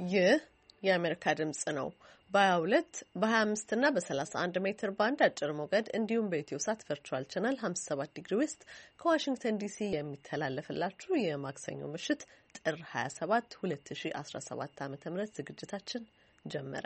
ይህ የአሜሪካ ድምጽ ነው። በ22 በ25 እና በ31 ሜትር ባንድ አጭር ሞገድ እንዲሁም በኢትዮ ሳት ቨርቹዋል ቻናል 57 ዲግሪ ዌስት ከዋሽንግተን ዲሲ የሚተላለፍላችሁ የማክሰኞ ምሽት ጥር 27 2017 ዓ.ም ዝግጅታችን ጀመረ።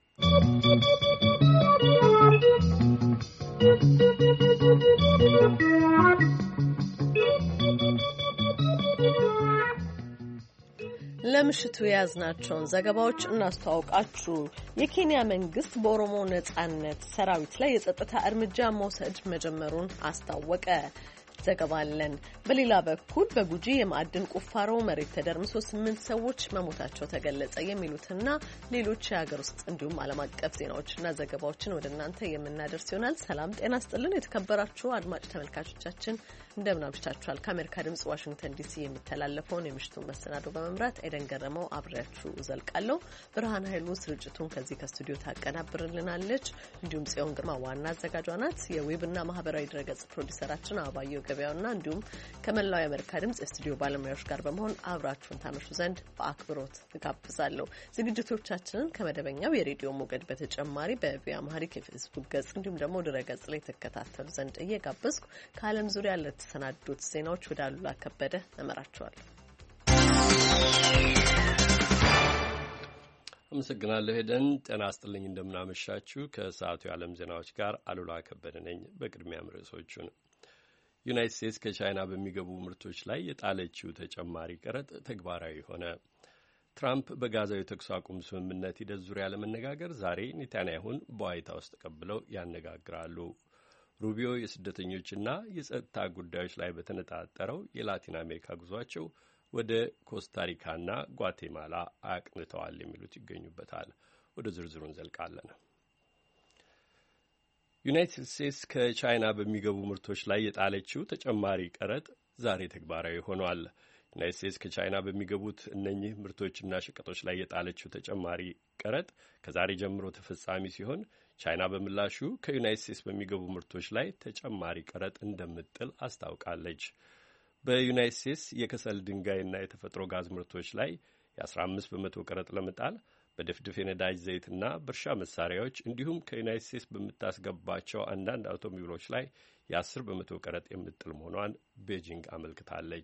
ለምሽቱ የያዝናቸውን ዘገባዎች እናስተዋውቃችሁ። የኬንያ መንግስት በኦሮሞ ነጻነት ሰራዊት ላይ የጸጥታ እርምጃ መውሰድ መጀመሩን አስታወቀ። ዘገባ አለን። በሌላ በኩል በጉጂ የማዕድን ቁፋሮ መሬት ተደርምሶ 8 ሰዎች መሞታቸው ተገለጸ። የሚሉትና ሌሎች የሀገር ውስጥ እንዲሁም ዓለም አቀፍ ዜናዎችና ዘገባዎችን ወደ እናንተ የምናደርስ ይሆናል። ሰላም ጤና ስጥልን። የተከበራችሁ አድማጭ ተመልካቾቻችን እንደምን አምሽታችኋል? ከአሜሪካ ድምጽ ዋሽንግተን ዲሲ የሚተላለፈውን የምሽቱን መሰናዶ በመምራት ኤደን ገረመው አብሬያችሁ ዘልቃለሁ። ብርሃን ኃይሉ ስርጭቱን ከዚህ ከስቱዲዮ ታቀናብርልናለች። እንዲሁም ጽዮን ግርማ ዋና አዘጋጇ ናት። የዌብና ማህበራዊ ድረገጽ ፕሮዲሰራችን አባየው ገበያውና እንዲሁም ከመላው የአሜሪካ ድምጽ የስቱዲዮ ባለሙያዎች ጋር በመሆን አብራችሁን ታመሹ ዘንድ በአክብሮት እጋብዛለሁ። ዝግጅቶቻችንን ከመደበኛው የሬዲዮ ሞገድ በተጨማሪ በቪኦኤ አማርኛ የፌስቡክ ገጽ እንዲሁም ደግሞ ድረገጽ ላይ ተከታተሉ ዘንድ እየጋበዝኩ ከዓለም ዙሪያ ለተሰናዱት ዜናዎች ወደ አሉላ ከበደ እመራችኋለሁ። አመሰግናለሁ ሄደን። ጤና ይስጥልኝ፣ እንደምናመሻችሁ። ከሰዓቱ የዓለም ዜናዎች ጋር አሉላ ከበደ ነኝ። በቅድሚያም ርዕሶቹን ዩናይትድ ስቴትስ ከቻይና በሚገቡ ምርቶች ላይ የጣለችው ተጨማሪ ቀረጥ ተግባራዊ ሆነ። ትራምፕ በጋዛው የተኩስ አቁም ስምምነት ሂደት ዙሪያ ለመነጋገር ዛሬ ኔታንያሁን በዋይት ሀውስ ተቀብለው ያነጋግራሉ። ሩቢዮ የስደተኞችና የጸጥታ ጉዳዮች ላይ በተነጣጠረው የላቲን አሜሪካ ጉዟቸው ወደ ኮስታሪካና ጓቴማላ አቅንተዋል የሚሉት ይገኙበታል። ወደ ዝርዝሩ እንዘልቃለን። ዩናይትድ ስቴትስ ከቻይና በሚገቡ ምርቶች ላይ የጣለችው ተጨማሪ ቀረጥ ዛሬ ተግባራዊ ሆኗል። ዩናይትድ ስቴትስ ከቻይና በሚገቡት እነኚህ ምርቶችና ሸቀጦች ላይ የጣለችው ተጨማሪ ቀረጥ ከዛሬ ጀምሮ ተፈጻሚ ሲሆን ቻይና በምላሹ ከዩናይትድ ስቴትስ በሚገቡ ምርቶች ላይ ተጨማሪ ቀረጥ እንደምትጥል አስታውቃለች። በዩናይትድ ስቴትስ የከሰል ድንጋይና የተፈጥሮ ጋዝ ምርቶች ላይ የ15 በመቶ ቀረጥ ለመጣል በድፍድፍ የነዳጅ ዘይትና በእርሻ መሳሪያዎች እንዲሁም ከዩናይትድ ስቴትስ በምታስገባቸው አንዳንድ አውቶሞቢሎች ላይ የ10 በመቶ ቀረጥ የምትጥል መሆኗን ቤጂንግ አመልክታለች።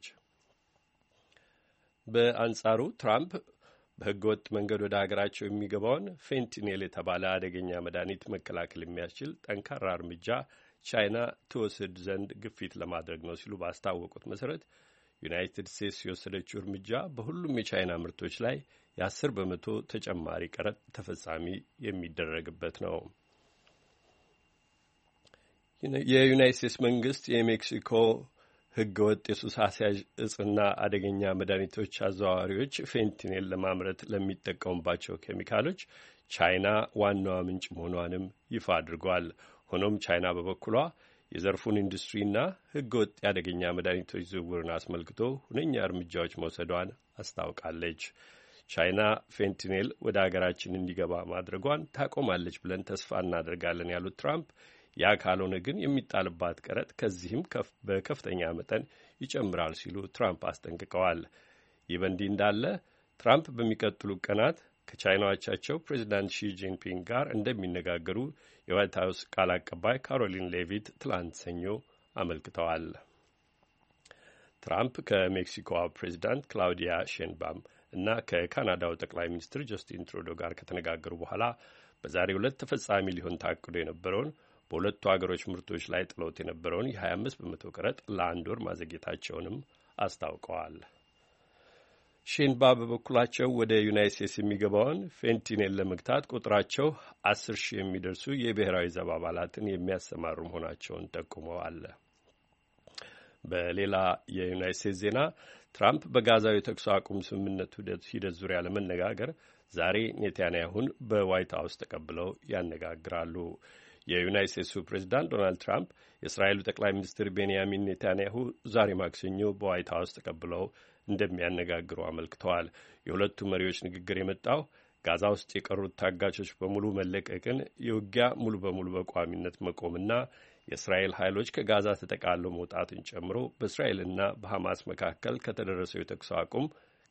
በአንጻሩ ትራምፕ በሕገ ወጥ መንገድ ወደ ሀገራቸው የሚገባውን ፌንቲኔል የተባለ አደገኛ መድኃኒት መከላከል የሚያስችል ጠንካራ እርምጃ ቻይና ትወስድ ዘንድ ግፊት ለማድረግ ነው ሲሉ ባስታወቁት መሰረት ዩናይትድ ስቴትስ የወሰደችው እርምጃ በሁሉም የቻይና ምርቶች ላይ የ10 በመቶ ተጨማሪ ቀረጥ ተፈጻሚ የሚደረግበት ነው። የዩናይትድ ስቴትስ መንግስት የሜክሲኮ ሕገ ወጥ የሱስ አስያዥ እጽና አደገኛ መድኃኒቶች አዘዋዋሪዎች ፌንቲኔል ለማምረት ለሚጠቀሙባቸው ኬሚካሎች ቻይና ዋናዋ ምንጭ መሆኗንም ይፋ አድርጓል። ሆኖም ቻይና በበኩሏ የዘርፉን ኢንዱስትሪና ሕገ ወጥ የአደገኛ መድኃኒቶች ዝውውርን አስመልክቶ ሁነኛ እርምጃዎች መውሰዷን አስታውቃለች። ቻይና ፌንቲኔል ወደ አገራችን እንዲገባ ማድረጓን ታቆማለች ብለን ተስፋ እናደርጋለን ያሉት ትራምፕ ያ ካልሆነ ግን የሚጣልባት ቀረጥ ከዚህም በከፍተኛ መጠን ይጨምራል ሲሉ ትራምፕ አስጠንቅቀዋል። ይህ በእንዲህ እንዳለ ትራምፕ በሚቀጥሉ ቀናት ከቻይናዎቻቸው ፕሬዚዳንት ሺ ጂንፒንግ ጋር እንደሚነጋገሩ የዋይት ሀውስ ቃል አቀባይ ካሮሊን ሌቪት ትላንት ሰኞ አመልክተዋል። ትራምፕ ከሜክሲኮዋ ፕሬዚዳንት ክላውዲያ ሼንባም እና ከካናዳው ጠቅላይ ሚኒስትር ጀስቲን ትሩዶ ጋር ከተነጋገሩ በኋላ በዛሬው ዕለት ተፈጻሚ ሊሆን ታቅዶ የነበረውን በሁለቱ ሀገሮች ምርቶች ላይ ጥሎት የነበረውን የ25 በመቶ ቀረጥ ለአንድ ወር ማዘግየታቸውንም አስታውቀዋል። ሼንባ በበኩላቸው ወደ ዩናይት ስቴትስ የሚገባውን ፌንቲኔል ለመግታት ቁጥራቸው 10,000 የሚደርሱ የብሔራዊ ዘብ አባላትን የሚያሰማሩ መሆናቸውን ጠቁመዋል። በሌላ የዩናይት ስቴትስ ዜና ትራምፕ በጋዛው የተኩስ አቁም ስምምነት ሂደት ዙሪያ ለመነጋገር ዛሬ ኔታንያሁን በዋይት ሀውስ ተቀብለው ያነጋግራሉ። የዩናይት ስቴትሱ ፕሬዚዳንት ዶናልድ ትራምፕ የእስራኤሉ ጠቅላይ ሚኒስትር ቤንያሚን ኔታንያሁ ዛሬ ማክሰኞ በዋይት ሀውስ ተቀብለው እንደሚያነጋግሩ አመልክተዋል። የሁለቱ መሪዎች ንግግር የመጣው ጋዛ ውስጥ የቀሩት ታጋቾች በሙሉ መለቀቅን፣ የውጊያ ሙሉ በሙሉ በቋሚነት መቆምና የእስራኤል ኃይሎች ከጋዛ ተጠቃለው መውጣትን ጨምሮ በእስራኤልና በሐማስ መካከል ከተደረሰው የተኩስ አቁም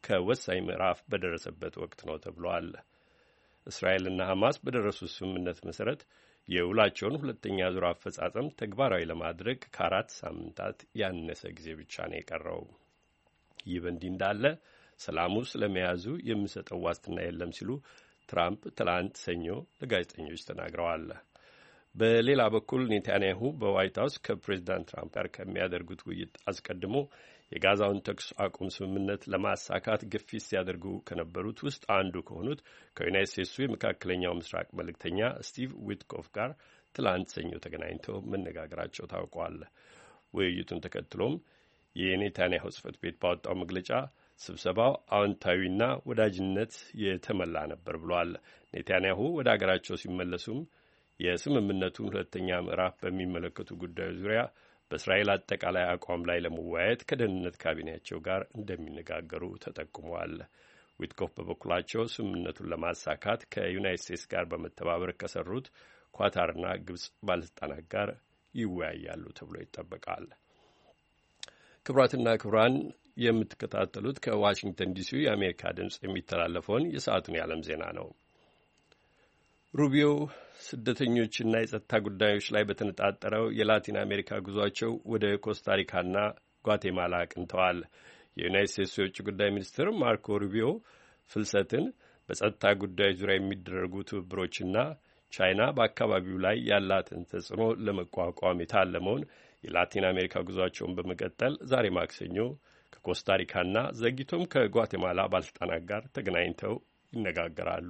ከወሳኝ ምዕራፍ በደረሰበት ወቅት ነው ተብሏል። እስራኤልና ሐማስ በደረሱት ስምምነት መሰረት የውላቸውን ሁለተኛ ዙር አፈጻጸም ተግባራዊ ለማድረግ ከ4 ሳምንታት ያነሰ ጊዜ ብቻ ነው የቀረው። ይህ በእንዲህ እንዳለ ሰላሙ ስለመያዙ የሚሰጠው ዋስትና የለም ሲሉ ትራምፕ ትላንት ሰኞ ለጋዜጠኞች ተናግረዋል። በሌላ በኩል ኔታንያሁ በዋይት ሀውስ ከፕሬዚዳንት ትራምፕ ጋር ከሚያደርጉት ውይይት አስቀድሞ የጋዛውን ተኩስ አቁም ስምምነት ለማሳካት ግፊት ሲያደርጉ ከነበሩት ውስጥ አንዱ ከሆኑት ከዩናይት ስቴትሱ የመካከለኛው ምስራቅ መልእክተኛ ስቲቭ ዊትኮፍ ጋር ትላንት ሰኞ ተገናኝተው መነጋገራቸው ታውቋል። ውይይቱን ተከትሎም የኔታንያሁ ጽሕፈት ቤት ባወጣው መግለጫ ስብሰባው አዎንታዊና ወዳጅነት የተሞላ ነበር ብሏል። ኔታንያሁ ወደ አገራቸው ሲመለሱም የስምምነቱን ሁለተኛ ምዕራፍ በሚመለከቱ ጉዳዮች ዙሪያ በእስራኤል አጠቃላይ አቋም ላይ ለመወያየት ከደህንነት ካቢኔያቸው ጋር እንደሚነጋገሩ ተጠቁመዋል። ዊትኮፍ በበኩላቸው ስምምነቱን ለማሳካት ከዩናይት ስቴትስ ጋር በመተባበር ከሰሩት ኳታርና ግብጽ ባለስልጣናት ጋር ይወያያሉ ተብሎ ይጠበቃል። ክቡራትና ክቡራን የምትከታተሉት ከዋሽንግተን ዲሲ የአሜሪካ ድምፅ የሚተላለፈውን የሰዓቱን የዓለም ዜና ነው። ሩቢዮ ስደተኞችና የጸጥታ ጉዳዮች ላይ በተነጣጠረው የላቲን አሜሪካ ጉዟቸው ወደ ኮስታሪካና ጓቴማላ አቅንተዋል። የዩናይት ስቴትስ የውጭ ጉዳይ ሚኒስትር ማርኮ ሩቢዮ ፍልሰትን፣ በጸጥታ ጉዳዮች ዙሪያ የሚደረጉ ትብብሮችና ቻይና በአካባቢው ላይ ያላትን ተጽዕኖ ለመቋቋም የታለመውን የላቲን አሜሪካ ጉዟቸውን በመቀጠል ዛሬ ማክሰኞ ከኮስታሪካና ዘግይቶም ከጓቴማላ ባለስልጣናት ጋር ተገናኝተው ይነጋገራሉ።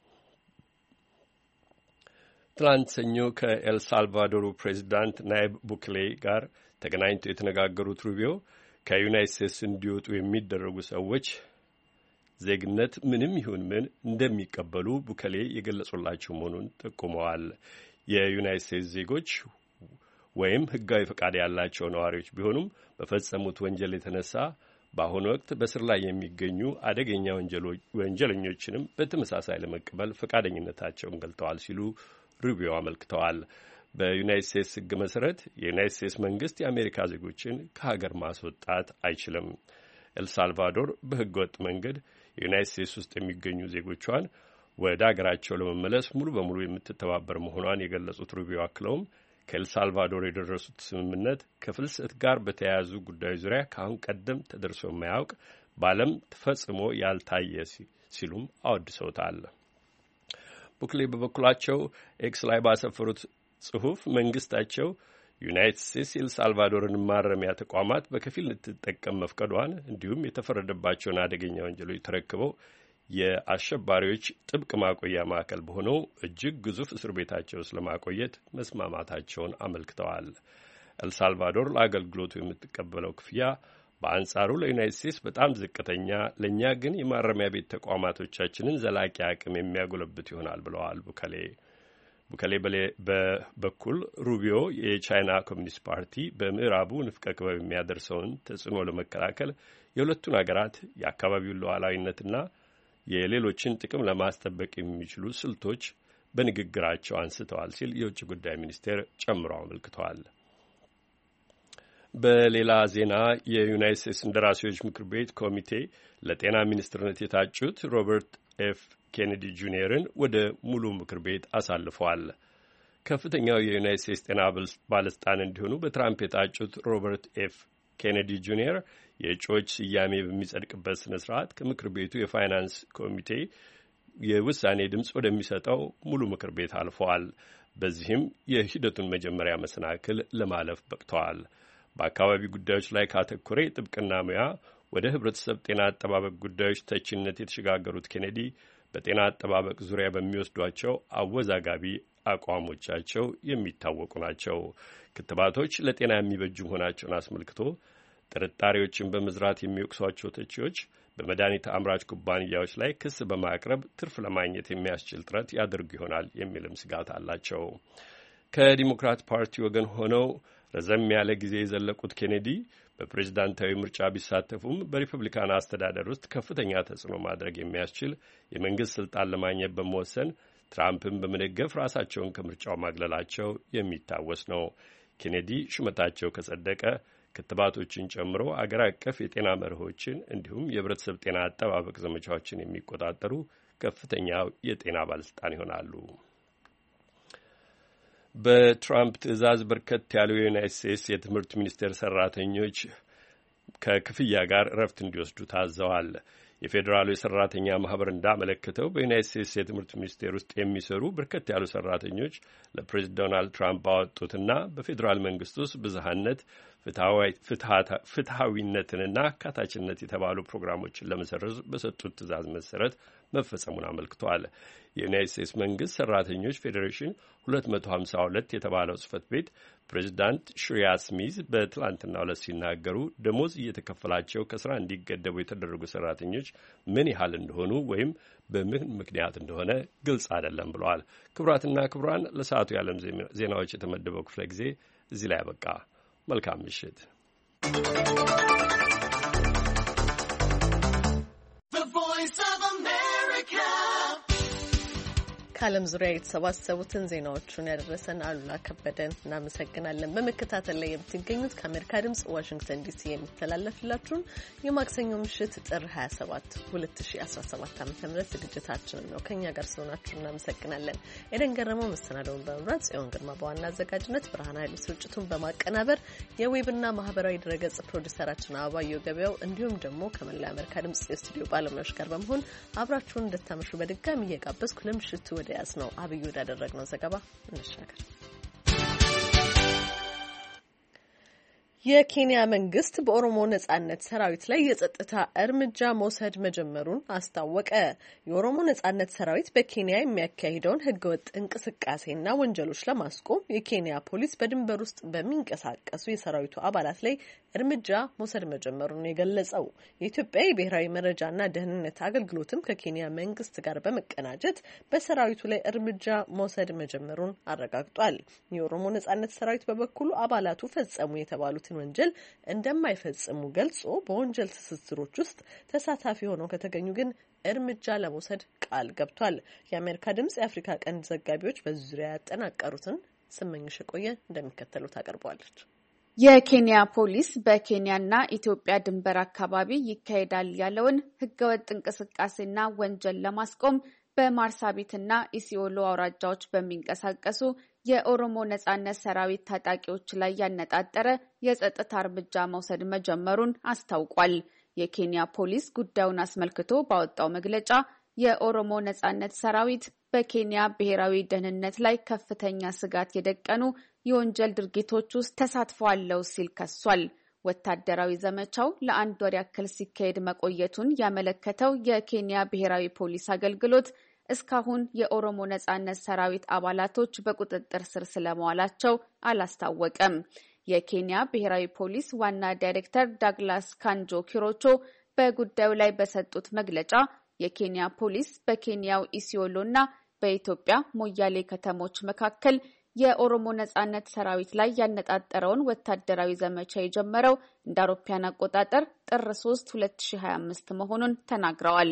ትላንት ሰኞ ከኤልሳልቫዶሩ ፕሬዚዳንት ናይብ ቡክሌ ጋር ተገናኝተው የተነጋገሩት ሩቢዮ ከዩናይት ስቴትስ እንዲወጡ የሚደረጉ ሰዎች ዜግነት ምንም ይሁን ምን እንደሚቀበሉ ቡክሌ የገለጹላቸው መሆኑን ጠቁመዋል። የዩናይት ስቴትስ ዜጎች ወይም ሕጋዊ ፈቃድ ያላቸው ነዋሪዎች ቢሆኑም በፈጸሙት ወንጀል የተነሳ በአሁኑ ወቅት በስር ላይ የሚገኙ አደገኛ ወንጀለኞችንም በተመሳሳይ ለመቀበል ፈቃደኝነታቸውን ገልጠዋል ሲሉ ሩቢዮ አመልክተዋል። በዩናይት ስቴትስ ሕግ መሰረት የዩናይት ስቴትስ መንግስት የአሜሪካ ዜጎችን ከሀገር ማስወጣት አይችልም። ኤልሳልቫዶር በሕገ ወጥ መንገድ የዩናይት ስቴትስ ውስጥ የሚገኙ ዜጎቿን ወደ አገራቸው ለመመለስ ሙሉ በሙሉ የምትተባበር መሆኗን የገለጹት ሩቢዮ አክለውም ከኤልሳልቫዶር የደረሱት ስምምነት ከፍልሰት ጋር በተያያዙ ጉዳዮች ዙሪያ ከአሁን ቀደም ተደርሶ የማያውቅ በዓለም ተፈጽሞ ያልታየ ሲሉም አወድሰውታል። ቡክሌ በበኩላቸው ኤክስ ላይ ባሰፈሩት ጽሑፍ መንግስታቸው ዩናይትድ ስቴትስ የኤልሳልቫዶርን ማረሚያ ተቋማት በከፊል ልትጠቀም መፍቀዷን እንዲሁም የተፈረደባቸውን አደገኛ ወንጀሎች ተረክበው የአሸባሪዎች ጥብቅ ማቆያ ማዕከል በሆነው እጅግ ግዙፍ እስር ቤታቸው ውስጥ ለማቆየት መስማማታቸውን አመልክተዋል። ኤልሳልቫዶር ለአገልግሎቱ የምትቀበለው ክፍያ በአንጻሩ ለዩናይትድ ስቴትስ በጣም ዝቅተኛ፣ ለእኛ ግን የማረሚያ ቤት ተቋማቶቻችንን ዘላቂ አቅም የሚያጎለብት ይሆናል ብለዋል ቡከሌ በበኩል ሩቢዮ የቻይና ኮሚኒስት ፓርቲ በምዕራቡ ንፍቀ ክበብ የሚያደርሰውን ተጽዕኖ ለመከላከል የሁለቱን አገራት የአካባቢውን ሉዓላዊነትና የሌሎችን ጥቅም ለማስጠበቅ የሚችሉ ስልቶች በንግግራቸው አንስተዋል ሲል የውጭ ጉዳይ ሚኒስቴር ጨምሮ አመልክተዋል። በሌላ ዜና የዩናይት ስቴትስ እንደራሴዎች ምክር ቤት ኮሚቴ ለጤና ሚኒስትርነት የታጩት ሮበርት ኤፍ ኬኔዲ ጁኒየርን ወደ ሙሉ ምክር ቤት አሳልፈዋል። ከፍተኛው የዩናይት ስቴትስ ጤና ባለስልጣን እንዲሆኑ በትራምፕ የታጩት ሮበርት ኤፍ ኬኔዲ ጁኒየር የእጩዎች ስያሜ በሚጸድቅበት ስነ ስርዓት ከምክር ቤቱ የፋይናንስ ኮሚቴ የውሳኔ ድምፅ ወደሚሰጠው ሙሉ ምክር ቤት አልፈዋል። በዚህም የሂደቱን መጀመሪያ መሰናክል ለማለፍ በቅተዋል። በአካባቢ ጉዳዮች ላይ ካተኮረ የጥብቅና ሙያ ወደ ህብረተሰብ ጤና አጠባበቅ ጉዳዮች ተችነት የተሸጋገሩት ኬኔዲ በጤና አጠባበቅ ዙሪያ በሚወስዷቸው አወዛጋቢ አቋሞቻቸው የሚታወቁ ናቸው። ክትባቶች ለጤና የሚበጁ መሆናቸውን አስመልክቶ ጥርጣሬዎችን በመዝራት የሚወቅሷቸው ተቺዎች በመድኃኒት አምራች ኩባንያዎች ላይ ክስ በማቅረብ ትርፍ ለማግኘት የሚያስችል ጥረት ያደርጉ ይሆናል የሚልም ስጋት አላቸው። ከዲሞክራት ፓርቲ ወገን ሆነው ረዘም ያለ ጊዜ የዘለቁት ኬኔዲ በፕሬዝዳንታዊ ምርጫ ቢሳተፉም በሪፐብሊካን አስተዳደር ውስጥ ከፍተኛ ተጽዕኖ ማድረግ የሚያስችል የመንግስት ስልጣን ለማግኘት በመወሰን ትራምፕን በመደገፍ ራሳቸውን ከምርጫው ማግለላቸው የሚታወስ ነው። ኬኔዲ ሹመታቸው ከጸደቀ ክትባቶችን ጨምሮ አገር አቀፍ የጤና መርሆችን እንዲሁም የህብረተሰብ ጤና አጠባበቅ ዘመቻዎችን የሚቆጣጠሩ ከፍተኛው የጤና ባለስልጣን ይሆናሉ። በትራምፕ ትዕዛዝ በርከት ያሉ የዩናይትድ ስቴትስ የትምህርት ሚኒስቴር ሰራተኞች ከክፍያ ጋር እረፍት እንዲወስዱ ታዘዋል። የፌዴራሉ የሰራተኛ ማህበር እንዳመለከተው በዩናይትድ ስቴትስ የትምህርት ሚኒስቴር ውስጥ የሚሰሩ በርከት ያሉ ሰራተኞች ለፕሬዝዳንት ዶናልድ ትራምፕ ባወጡትና በፌዴራል መንግስት ውስጥ ብዝሃነት፣ ፍትሐዊነትንና አካታችነት የተባሉ ፕሮግራሞችን ለመሰረዝ በሰጡት ትዕዛዝ መሰረት መፈጸሙን አመልክተዋል። የዩናይትድ ስቴትስ መንግስት ሰራተኞች ፌዴሬሽን 252 የተባለው ጽህፈት ቤት ፕሬዚዳንት ሽሪያ ስሚዝ በትላንትናው ዕለት ሲናገሩ ደሞዝ እየተከፈላቸው ከስራ እንዲገደቡ የተደረጉ ሰራተኞች ምን ያህል እንደሆኑ ወይም በምን ምክንያት እንደሆነ ግልጽ አይደለም ብለዋል። ክቡራትና ክቡራን ለሰዓቱ የዓለም ዜናዎች የተመደበው ክፍለ ጊዜ እዚህ ላይ ያበቃ። መልካም ምሽት። ከዓለም ዙሪያ የተሰባሰቡትን ዜናዎቹን ያደረሰን አሉላ ከበደን እናመሰግናለን። በመከታተል ላይ የምትገኙት ከአሜሪካ ድምጽ ዋሽንግተን ዲሲ የሚተላለፍላችሁን የማክሰኞ ምሽት ጥር 27 2017 ዓ.ም ዝግጅታችንን ነው። ከኛ ጋር ስለሆናችሁ እናመሰግናለን። ኤደን ገረመው መሰናዶውን በመምራት ጽዮን ግርማ በዋና አዘጋጅነት፣ ብርሃን ኃይሉ ስርጭቱን በማቀናበር የዌብና ማህበራዊ ድረገጽ ፕሮዲውሰራችን አባየው ገበያው እንዲሁም ደግሞ ከመላ የአሜሪካ ድምጽ የስቱዲዮ ባለሙያዎች ጋር በመሆን አብራችሁን እንድታመሹ በድጋሚ እየጋበዝኩ ለምሽቱ ወደ ያዝ ነው አብዩ ወዳደረግነው ዘገባ እንሻገር። የኬንያ መንግስት በኦሮሞ ነጻነት ሰራዊት ላይ የጸጥታ እርምጃ መውሰድ መጀመሩን አስታወቀ። የኦሮሞ ነጻነት ሰራዊት በኬንያ የሚያካሂደውን ህገወጥ እንቅስቃሴና ወንጀሎች ለማስቆም የኬንያ ፖሊስ በድንበር ውስጥ በሚንቀሳቀሱ የሰራዊቱ አባላት ላይ እርምጃ መውሰድ መጀመሩን የገለጸው የኢትዮጵያ የብሔራዊ መረጃና ደህንነት አገልግሎትም ከኬንያ መንግስት ጋር በመቀናጀት በሰራዊቱ ላይ እርምጃ መውሰድ መጀመሩን አረጋግጧል። የኦሮሞ ነጻነት ሰራዊት በበኩሉ አባላቱ ፈጸሙ የተባሉትን ወንጀል እንደማይፈጽሙ ገልጾ በወንጀል ትስስሮች ውስጥ ተሳታፊ ሆነው ከተገኙ ግን እርምጃ ለመውሰድ ቃል ገብቷል። የአሜሪካ ድምጽ የአፍሪካ ቀንድ ዘጋቢዎች በዙሪያ ያጠናቀሩትን ስመኝሽ ቆየ እንደሚከተለው ታቀርበዋለች። የኬንያ ፖሊስ በኬንያና ኢትዮጵያ ድንበር አካባቢ ይካሄዳል ያለውን ህገወጥ እንቅስቃሴና ወንጀል ለማስቆም በማርሳቢትና ኢሲኦሎ አውራጃዎች በሚንቀሳቀሱ የኦሮሞ ነጻነት ሰራዊት ታጣቂዎች ላይ ያነጣጠረ የጸጥታ እርምጃ መውሰድ መጀመሩን አስታውቋል። የኬንያ ፖሊስ ጉዳዩን አስመልክቶ ባወጣው መግለጫ የኦሮሞ ነጻነት ሰራዊት በኬንያ ብሔራዊ ደህንነት ላይ ከፍተኛ ስጋት የደቀኑ የወንጀል ድርጊቶች ውስጥ ተሳትፏል ሲል ከሷል። ወታደራዊ ዘመቻው ለአንድ ወር ያክል ሲካሄድ መቆየቱን ያመለከተው የኬንያ ብሔራዊ ፖሊስ አገልግሎት እስካሁን የኦሮሞ ነጻነት ሰራዊት አባላቶች በቁጥጥር ስር ስለመዋላቸው አላስታወቀም። የኬንያ ብሔራዊ ፖሊስ ዋና ዳይሬክተር ዳግላስ ካንጆ ኪሮቾ በጉዳዩ ላይ በሰጡት መግለጫ የኬንያ ፖሊስ በኬንያው ኢሲኦሎና በኢትዮጵያ ሞያሌ ከተሞች መካከል የኦሮሞ ነጻነት ሰራዊት ላይ ያነጣጠረውን ወታደራዊ ዘመቻ የጀመረው እንደ አውሮፓውያን አቆጣጠር ጥር 3 2025 መሆኑን ተናግረዋል።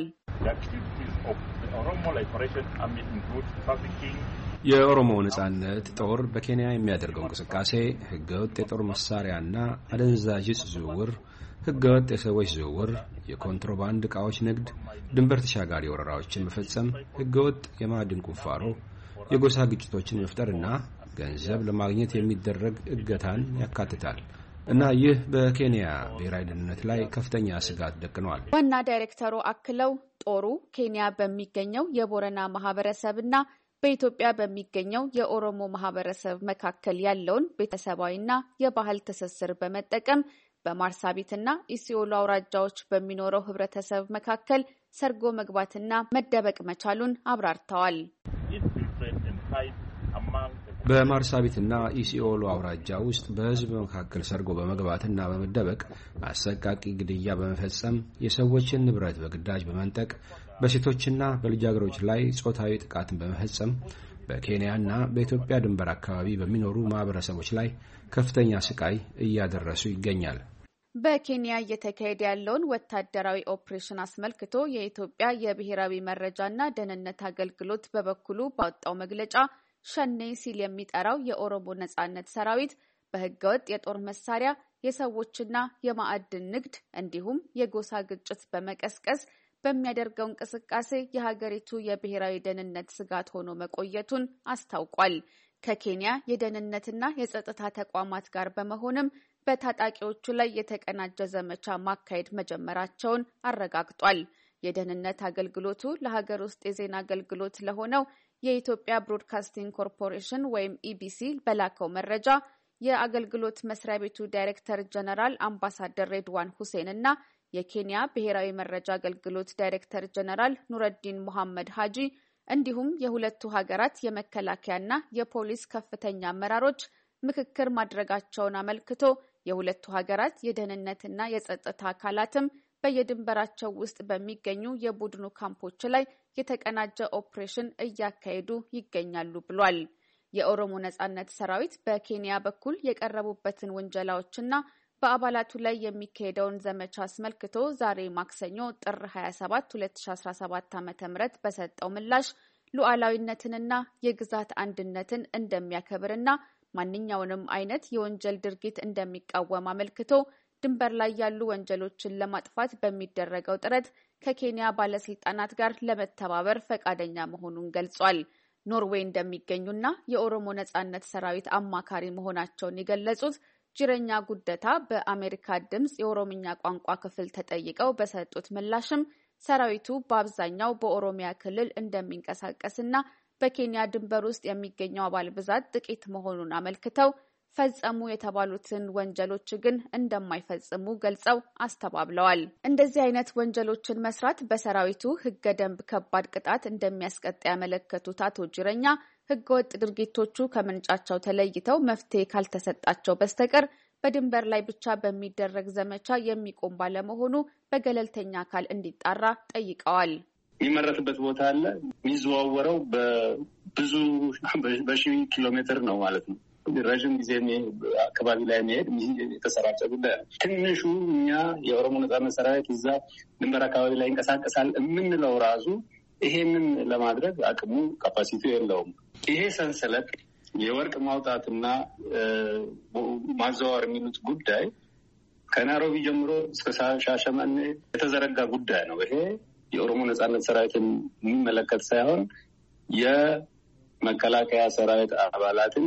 የኦሮሞ ነጻነት ጦር በኬንያ የሚያደርገው እንቅስቃሴ ህገወጥ የጦር መሳሪያና አደንዛዥ ዕፅ ዝውውር፣ ህገወጥ የሰዎች ዝውውር፣ የኮንትሮባንድ ዕቃዎች ንግድ፣ ድንበር ተሻጋሪ ወረራዎችን መፈጸም፣ ህገወጥ የማዕድን ቁፋሮ፣ የጎሳ ግጭቶችን መፍጠርና ገንዘብ ለማግኘት የሚደረግ እገታን ያካትታል እና ይህ በኬንያ ብሔራዊ ደህንነት ላይ ከፍተኛ ስጋት ደቅኗል። ዋና ዳይሬክተሩ አክለው ጦሩ ኬንያ በሚገኘው የቦረና ማህበረሰብና በኢትዮጵያ በሚገኘው የኦሮሞ ማህበረሰብ መካከል ያለውን ቤተሰባዊና የባህል ትስስር በመጠቀም በማርሳቢትና ኢሲኦሎ አውራጃዎች በሚኖረው ህብረተሰብ መካከል ሰርጎ መግባትና መደበቅ መቻሉን አብራርተዋል። በማርሳቢትና ኢሲኦሎ አውራጃ ውስጥ በህዝብ መካከል ሰርጎ በመግባትና በመደበቅ አሰቃቂ ግድያ በመፈጸም የሰዎችን ንብረት በግዳጅ በመንጠቅ በሴቶችና በልጃገረዶች ላይ ጾታዊ ጥቃትን በመፈጸም በኬንያና በኢትዮጵያ ድንበር አካባቢ በሚኖሩ ማህበረሰቦች ላይ ከፍተኛ ስቃይ እያደረሱ ይገኛል። በኬንያ እየተካሄደ ያለውን ወታደራዊ ኦፕሬሽን አስመልክቶ የኢትዮጵያ የብሔራዊ መረጃና ደህንነት አገልግሎት በበኩሉ ባወጣው መግለጫ ሸኔ ሲል የሚጠራው የኦሮሞ ነጻነት ሰራዊት በህገወጥ የጦር መሳሪያ የሰዎችና የማዕድን ንግድ እንዲሁም የጎሳ ግጭት በመቀስቀስ በሚያደርገው እንቅስቃሴ የሀገሪቱ የብሔራዊ ደህንነት ስጋት ሆኖ መቆየቱን አስታውቋል። ከኬንያ የደህንነትና የጸጥታ ተቋማት ጋር በመሆንም በታጣቂዎቹ ላይ የተቀናጀ ዘመቻ ማካሄድ መጀመራቸውን አረጋግጧል። የደህንነት አገልግሎቱ ለሀገር ውስጥ የዜና አገልግሎት ለሆነው የኢትዮጵያ ብሮድካስቲንግ ኮርፖሬሽን ወይም ኢቢሲ በላከው መረጃ የአገልግሎት መስሪያ ቤቱ ዳይሬክተር ጀነራል አምባሳደር ሬድዋን ሁሴን እና የኬንያ ብሔራዊ መረጃ አገልግሎት ዳይሬክተር ጀነራል ኑረዲን ሙሐመድ ሀጂ እንዲሁም የሁለቱ ሀገራት የመከላከያና የፖሊስ ከፍተኛ አመራሮች ምክክር ማድረጋቸውን አመልክቶ የሁለቱ ሀገራት የደህንነትና የጸጥታ አካላትም በየድንበራቸው ውስጥ በሚገኙ የቡድኑ ካምፖች ላይ የተቀናጀ ኦፕሬሽን እያካሄዱ ይገኛሉ ብሏል። የኦሮሞ ነጻነት ሰራዊት በኬንያ በኩል የቀረቡበትን ውንጀላዎችና በአባላቱ ላይ የሚካሄደውን ዘመቻ አስመልክቶ ዛሬ ማክሰኞ ጥር 27 2017 ዓ.ም በሰጠው ምላሽ ሉዓላዊነትንና የግዛት አንድነትን እንደሚያከብርና ማንኛውንም አይነት የወንጀል ድርጊት እንደሚቃወም አመልክቶ ድንበር ላይ ያሉ ወንጀሎችን ለማጥፋት በሚደረገው ጥረት ከኬንያ ባለስልጣናት ጋር ለመተባበር ፈቃደኛ መሆኑን ገልጿል። ኖርዌይ እንደሚገኙና የኦሮሞ ነጻነት ሰራዊት አማካሪ መሆናቸውን የገለጹት ጅረኛ ጉደታ በአሜሪካ ድምጽ የኦሮምኛ ቋንቋ ክፍል ተጠይቀው በሰጡት ምላሽም ሰራዊቱ በአብዛኛው በኦሮሚያ ክልል እንደሚንቀሳቀስና በኬንያ ድንበር ውስጥ የሚገኘው አባል ብዛት ጥቂት መሆኑን አመልክተው ፈጸሙ የተባሉትን ወንጀሎች ግን እንደማይፈጽሙ ገልጸው አስተባብለዋል። እንደዚህ አይነት ወንጀሎችን መስራት በሰራዊቱ ሕገ ደንብ ከባድ ቅጣት እንደሚያስቀጣ ያመለከቱት አቶ ጅረኛ ሕገወጥ ድርጊቶቹ ከምንጫቸው ተለይተው መፍትሄ ካልተሰጣቸው በስተቀር በድንበር ላይ ብቻ በሚደረግ ዘመቻ የሚቆም ባለመሆኑ በገለልተኛ አካል እንዲጣራ ጠይቀዋል። የሚመረትበት ቦታ አለ። የሚዘዋወረው በብዙ በሺህ ኪሎ ሜትር ነው ማለት ነው። ረዥም ጊዜ አካባቢ ላይ መሄድ የተሰራጨ ጉዳይ ነው። ትንሹ እኛ የኦሮሞ ነጻነት ሰራዊት እዛ ድንበር አካባቢ ላይ ይንቀሳቀሳል የምንለው ራሱ ይሄንን ለማድረግ አቅሙ ካፓሲቲ የለውም። ይሄ ሰንሰለት የወርቅ ማውጣትና ማዘዋወር የሚሉት ጉዳይ ከናይሮቢ ጀምሮ እስከ ሻሸመኔ የተዘረጋ ጉዳይ ነው። ይሄ የኦሮሞ ነጻነት ሰራዊትን የሚመለከት ሳይሆን የመከላከያ ሰራዊት አባላትን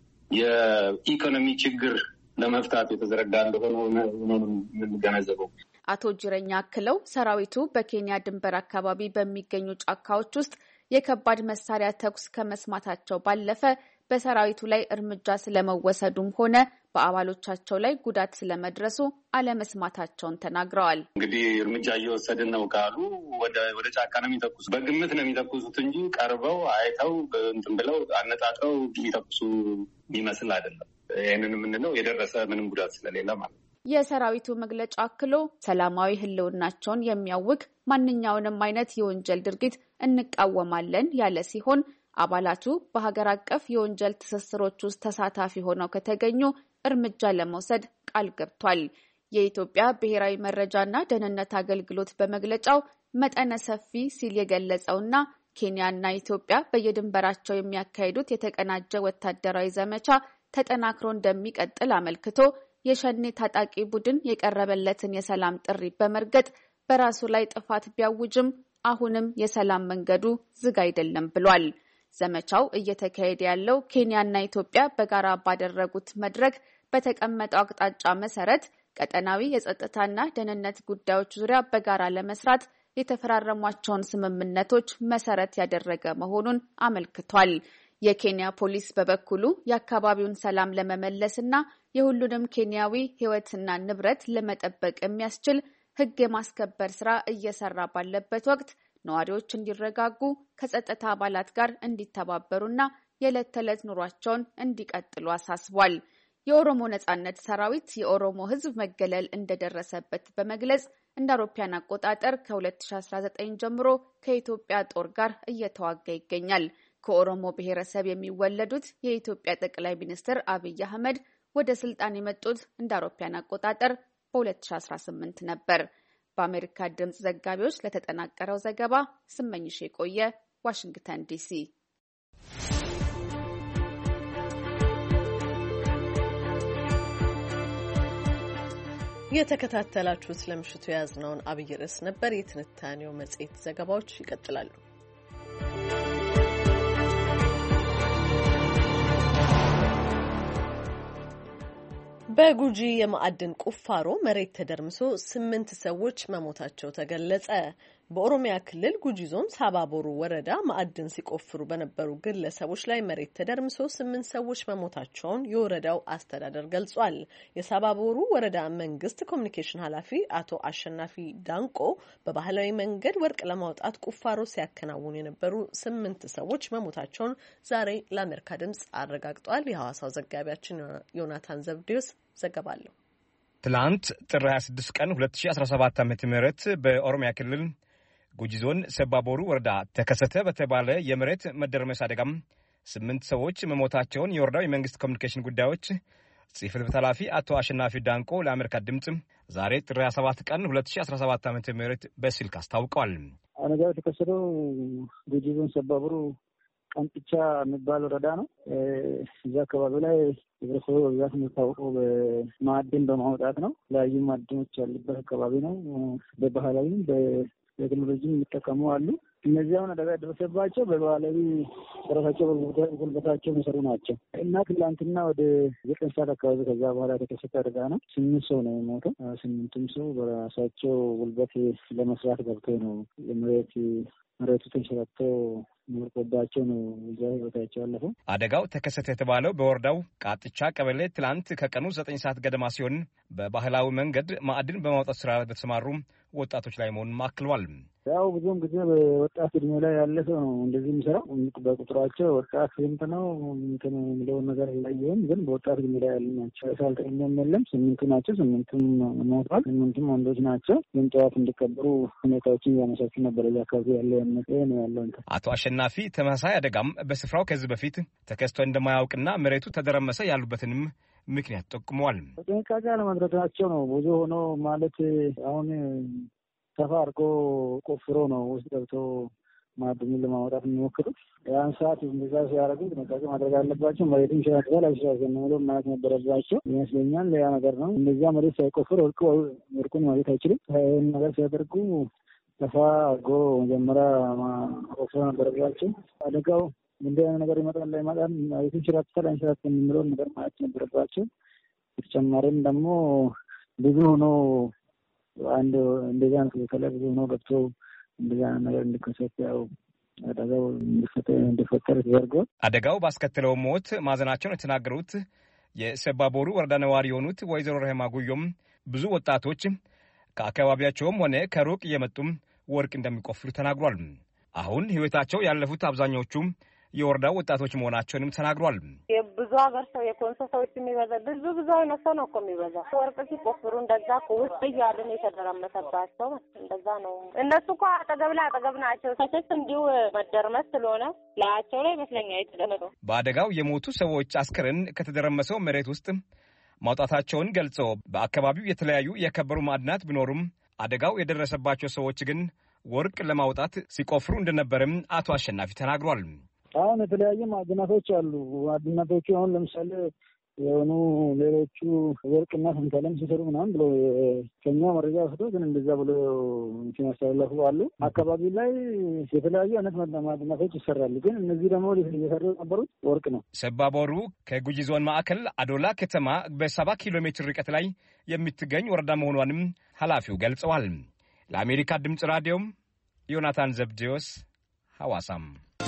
የኢኮኖሚ ችግር ለመፍታት የተዘረጋ እንደሆነ የምንገነዘበው። አቶ ጅረኛ አክለው ሰራዊቱ በኬንያ ድንበር አካባቢ በሚገኙ ጫካዎች ውስጥ የከባድ መሳሪያ ተኩስ ከመስማታቸው ባለፈ በሰራዊቱ ላይ እርምጃ ስለመወሰዱም ሆነ በአባሎቻቸው ላይ ጉዳት ስለመድረሱ አለመስማታቸውን ተናግረዋል። እንግዲህ እርምጃ እየወሰድን ነው ካሉ ወደ ጫካ ነው የሚተኩሱ። በግምት ነው የሚተኩሱት እንጂ ቀርበው አይተው እንትን ብለው አነጣጥረው የሚተኩሱ የሚመስል አይደለም። ይህንን የምንለው የደረሰ ምንም ጉዳት ስለሌለ ማለት ነው። የሰራዊቱ መግለጫ አክሎ ሰላማዊ ሕልውናቸውን የሚያውክ ማንኛውንም አይነት የወንጀል ድርጊት እንቃወማለን ያለ ሲሆን አባላቱ በሀገር አቀፍ የወንጀል ትስስሮች ውስጥ ተሳታፊ ሆነው ከተገኙ እርምጃ ለመውሰድ ቃል ገብቷል። የኢትዮጵያ ብሔራዊ መረጃና ደህንነት አገልግሎት በመግለጫው መጠነ ሰፊ ሲል የገለጸውና ኬንያና ኢትዮጵያ በየድንበራቸው የሚያካሂዱት የተቀናጀ ወታደራዊ ዘመቻ ተጠናክሮ እንደሚቀጥል አመልክቶ የሸኔ ታጣቂ ቡድን የቀረበለትን የሰላም ጥሪ በመርገጥ በራሱ ላይ ጥፋት ቢያውጅም አሁንም የሰላም መንገዱ ዝግ አይደለም ብሏል። ዘመቻው እየተካሄደ ያለው ኬንያና ኢትዮጵያ በጋራ ባደረጉት መድረክ በተቀመጠው አቅጣጫ መሰረት ቀጠናዊ የጸጥታና ደህንነት ጉዳዮች ዙሪያ በጋራ ለመስራት የተፈራረሟቸውን ስምምነቶች መሰረት ያደረገ መሆኑን አመልክቷል። የኬንያ ፖሊስ በበኩሉ የአካባቢውን ሰላም ለመመለስና የሁሉንም ኬንያዊ ሕይወትና ንብረት ለመጠበቅ የሚያስችል ሕግ የማስከበር ስራ እየሰራ ባለበት ወቅት ነዋሪዎች እንዲረጋጉ ከጸጥታ አባላት ጋር እንዲተባበሩና የዕለት ተዕለት ኑሯቸውን እንዲቀጥሉ አሳስቧል። የኦሮሞ ነጻነት ሰራዊት የኦሮሞ ሕዝብ መገለል እንደደረሰበት በመግለጽ እንደ አውሮፓውያን አቆጣጠር ከ2019 ጀምሮ ከኢትዮጵያ ጦር ጋር እየተዋጋ ይገኛል። ከኦሮሞ ብሔረሰብ የሚወለዱት የኢትዮጵያ ጠቅላይ ሚኒስትር አብይ አህመድ ወደ ስልጣን የመጡት እንደ አውሮፓውያን አቆጣጠር በ2018 ነበር። በአሜሪካ ድምጽ ዘጋቢዎች ለተጠናቀረው ዘገባ ስመኝሽ የቆየ ዋሽንግተን ዲሲ። የተከታተላችሁት ለምሽቱ ያዝነውን አብይ ርዕስ ነበር። የትንታኔው መጽሔት ዘገባዎች ይቀጥላሉ። በጉጂ የማዕድን ቁፋሮ መሬት ተደርምሶ 8 ሰዎች መሞታቸው ተገለጸ። በኦሮሚያ ክልል ጉጂ ዞን ሳባቦሩ ወረዳ ማዕድን ሲቆፍሩ በነበሩ ግለሰቦች ላይ መሬት ተደርምሶ 8 ሰዎች መሞታቸውን የወረዳው አስተዳደር ገልጿል። የሳባቦሩ ወረዳ መንግስት ኮሚኒኬሽን ኃላፊ አቶ አሸናፊ ዳንቆ በባህላዊ መንገድ ወርቅ ለማውጣት ቁፋሮ ሲያከናውኑ የነበሩ 8 ሰዎች መሞታቸውን ዛሬ ለአሜሪካ ድምጽ አረጋግጧል። የሐዋሳው ዘጋቢያችን ዮናታን ዘብዴዎስ ዘገባለሁ። ትላንት ጥር 26 ቀን 2017 ዓ.ም በኦሮሚያ ክልል ጉጂ ዞን ሰባቦሩ ወረዳ ተከሰተ በተባለ የመሬት መደርመስ አደጋም 8 ሰዎች መሞታቸውን የወረዳው የመንግስት ኮሚኒኬሽን ጉዳዮች ጽሕፈት ቤት ኃላፊ አቶ አሸናፊ ዳንቆ ለአሜሪካ ድምጽ ዛሬ ጥር 27 ቀን 2017 ዓ.ም በስልክ አስታውቀዋል። አደጋው የተከሰተው ጉጂ ዞን ሰባቦሩ ቀንጥቻ የሚባል ወረዳ ነው። እዛ አካባቢ ላይ ህብረተሰቡ በብዛት የሚታወቀው በማዕድን በማውጣት ነው። የተለያዩ ማዕድኖች ያሉበት አካባቢ ነው። በባህላዊም በቴክኖሎጂም የሚጠቀሙ አሉ። እነዚህ አሁን አደጋ የደረሰባቸው በባህላዊ በራሳቸው ጉልበታቸው የሚሰሩ ናቸው እና ትላንትና ወደ 9 ሰዓት አካባቢ ከዛ በኋላ የተከሰተ አደጋ ነው። 8 ሰው ነው የሞተው። 8ቱም ሰው በራሳቸው ጉልበት ለመስራት ገብተው ነው መሬቱ ተንሸራቶ ወርቆባቸው ነው እዛ ህይወታቸው ያለፈው። አደጋው ተከሰተ የተባለው በወረዳው ቃጥቻ ቀበሌ ትላንት ከቀኑ 9 ሰዓት ገደማ ሲሆን በባህላዊ መንገድ ማዕድን በማውጣት ስራ በተሰማሩ ወጣቶች ላይ መሆኑን አክሏል። ያው ብዙም ጊዜ በወጣት እድሜ ላይ ያለ ሰው ነው እንደዚህ የሚሰራው። በቁጥራቸው ወጣት ስንት ነው የሚለውን ነገር አላየሁም፣ ግን በወጣት እድሜ ላይ ያሉ ናቸው። ሳልጠኝም የለም 8 ናቸው። 8ቱም ሞቷል። 8ቱም ወንዶች ናቸው። ግን ጠዋት እንዲቀበሩ ሁኔታዎችን እያመቻቹ ነበር። እዛ አካባቢ ያለው ነው ያለው። አቶ አሸናፊ ተመሳሳይ አደጋም በስፍራው ከዚህ በፊት ተከስቶ እንደማያውቅና መሬቱ ተደረመሰ ያሉበትንም ምክንያት ጠቁመዋል። ጥንቃቄ አለማድረጋቸው ነው ብዙ ሆኖ ማለት አሁን ሰፋ አድርጎ ቆፍሮ ነው ውስጥ ገብቶ ማዕድኑን ለማውጣት የሚሞክሩት። ያን ሰዓት እንደዛ ሲያደርጉ ጥንቃቄ ማድረግ አለባቸው። መሬቱን ሸራተዋል አይሸራተም ነው ማለት ነበረባቸው ይመስለኛል። ሌላ ነገር ነው። እንደዚያ መሬት ሳይቆፍር ወርቁን ማግኘት አይችልም። ይህን ነገር ሲያደርጉ ሰፋ አድርጎ መጀመሪያ ቆፍሮ ነበረባቸው። አደጋው እንደ ነገር ይመጣል ላይመጣል መሬቱን ሸራተዋል አይሸራተም የሚለውን ነገር ማለት ነበረባቸው። በተጨማሪም ደግሞ ብዙ ሆኖ አንድ እንደዛ ነው ብዙ ነው ገብቶ እንደዛ ነገር እንዲከሰት ያው አደጋው እንዲፈጠር ተደርጓል። አደጋው ባስከተለው ሞት ማዘናቸውን የተናገሩት የሰባቦሩ ወረዳ ነዋሪ የሆኑት ወይዘሮ ረህማ ጉዮም ብዙ ወጣቶች ከአካባቢያቸውም ሆነ ከሩቅ እየመጡም ወርቅ እንደሚቆፍሩ ተናግሯል። አሁን ህይወታቸው ያለፉት አብዛኞቹ የወረዳው ወጣቶች መሆናቸውንም ተናግሯል። ብዙ ሀገር ሰው የኮንሶ ሰዎች የሚበዛ ብዙ አይነት ሰው ነው እኮ የሚበዛ። ወርቅ ሲቆፍሩ እንደዛ ውስጥ እያልን የተደረመሰባቸው እንደዛ ነው። እነሱ እኮ አጠገብ ናቸው። ከስስ እንዲሁ መደርመስ ስለሆነ ላያቸው ላይ ይመስለኛል የተደረመው። በአደጋው የሞቱ ሰዎች አስክሬን ከተደረመሰው መሬት ውስጥ ማውጣታቸውን ገልጸው በአካባቢው የተለያዩ የከበሩ ማዕድናት ቢኖሩም አደጋው የደረሰባቸው ሰዎች ግን ወርቅ ለማውጣት ሲቆፍሩ እንደነበርም አቶ አሸናፊ ተናግሯል። አሁን የተለያዩ ማዕድናቶች አሉ። ማዕድናቶቹ አሁን ለምሳሌ የሆኑ ሌሎቹ ወርቅና ሰንተለም ሲሰሩ ምናምን ብሎ ከኛ መረጃ ወስዶ ግን እንደዛ ብሎ ሲያስተላልፉ አሉ። አካባቢ ላይ የተለያዩ አይነት ማዕድናቶች ይሰራሉ። ግን እነዚህ ደግሞ እየሰሩ የነበሩት ወርቅ ነው። ሰባቦሩ ከጉጂ ዞን ማዕከል አዶላ ከተማ በ7 ኪሎ ሜትር ርቀት ላይ የምትገኝ ወረዳ መሆኗንም ኃላፊው ገልጸዋል። ለአሜሪካ ድምጽ ራዲዮም ዮናታን ዘብዴዎስ ሐዋሳም።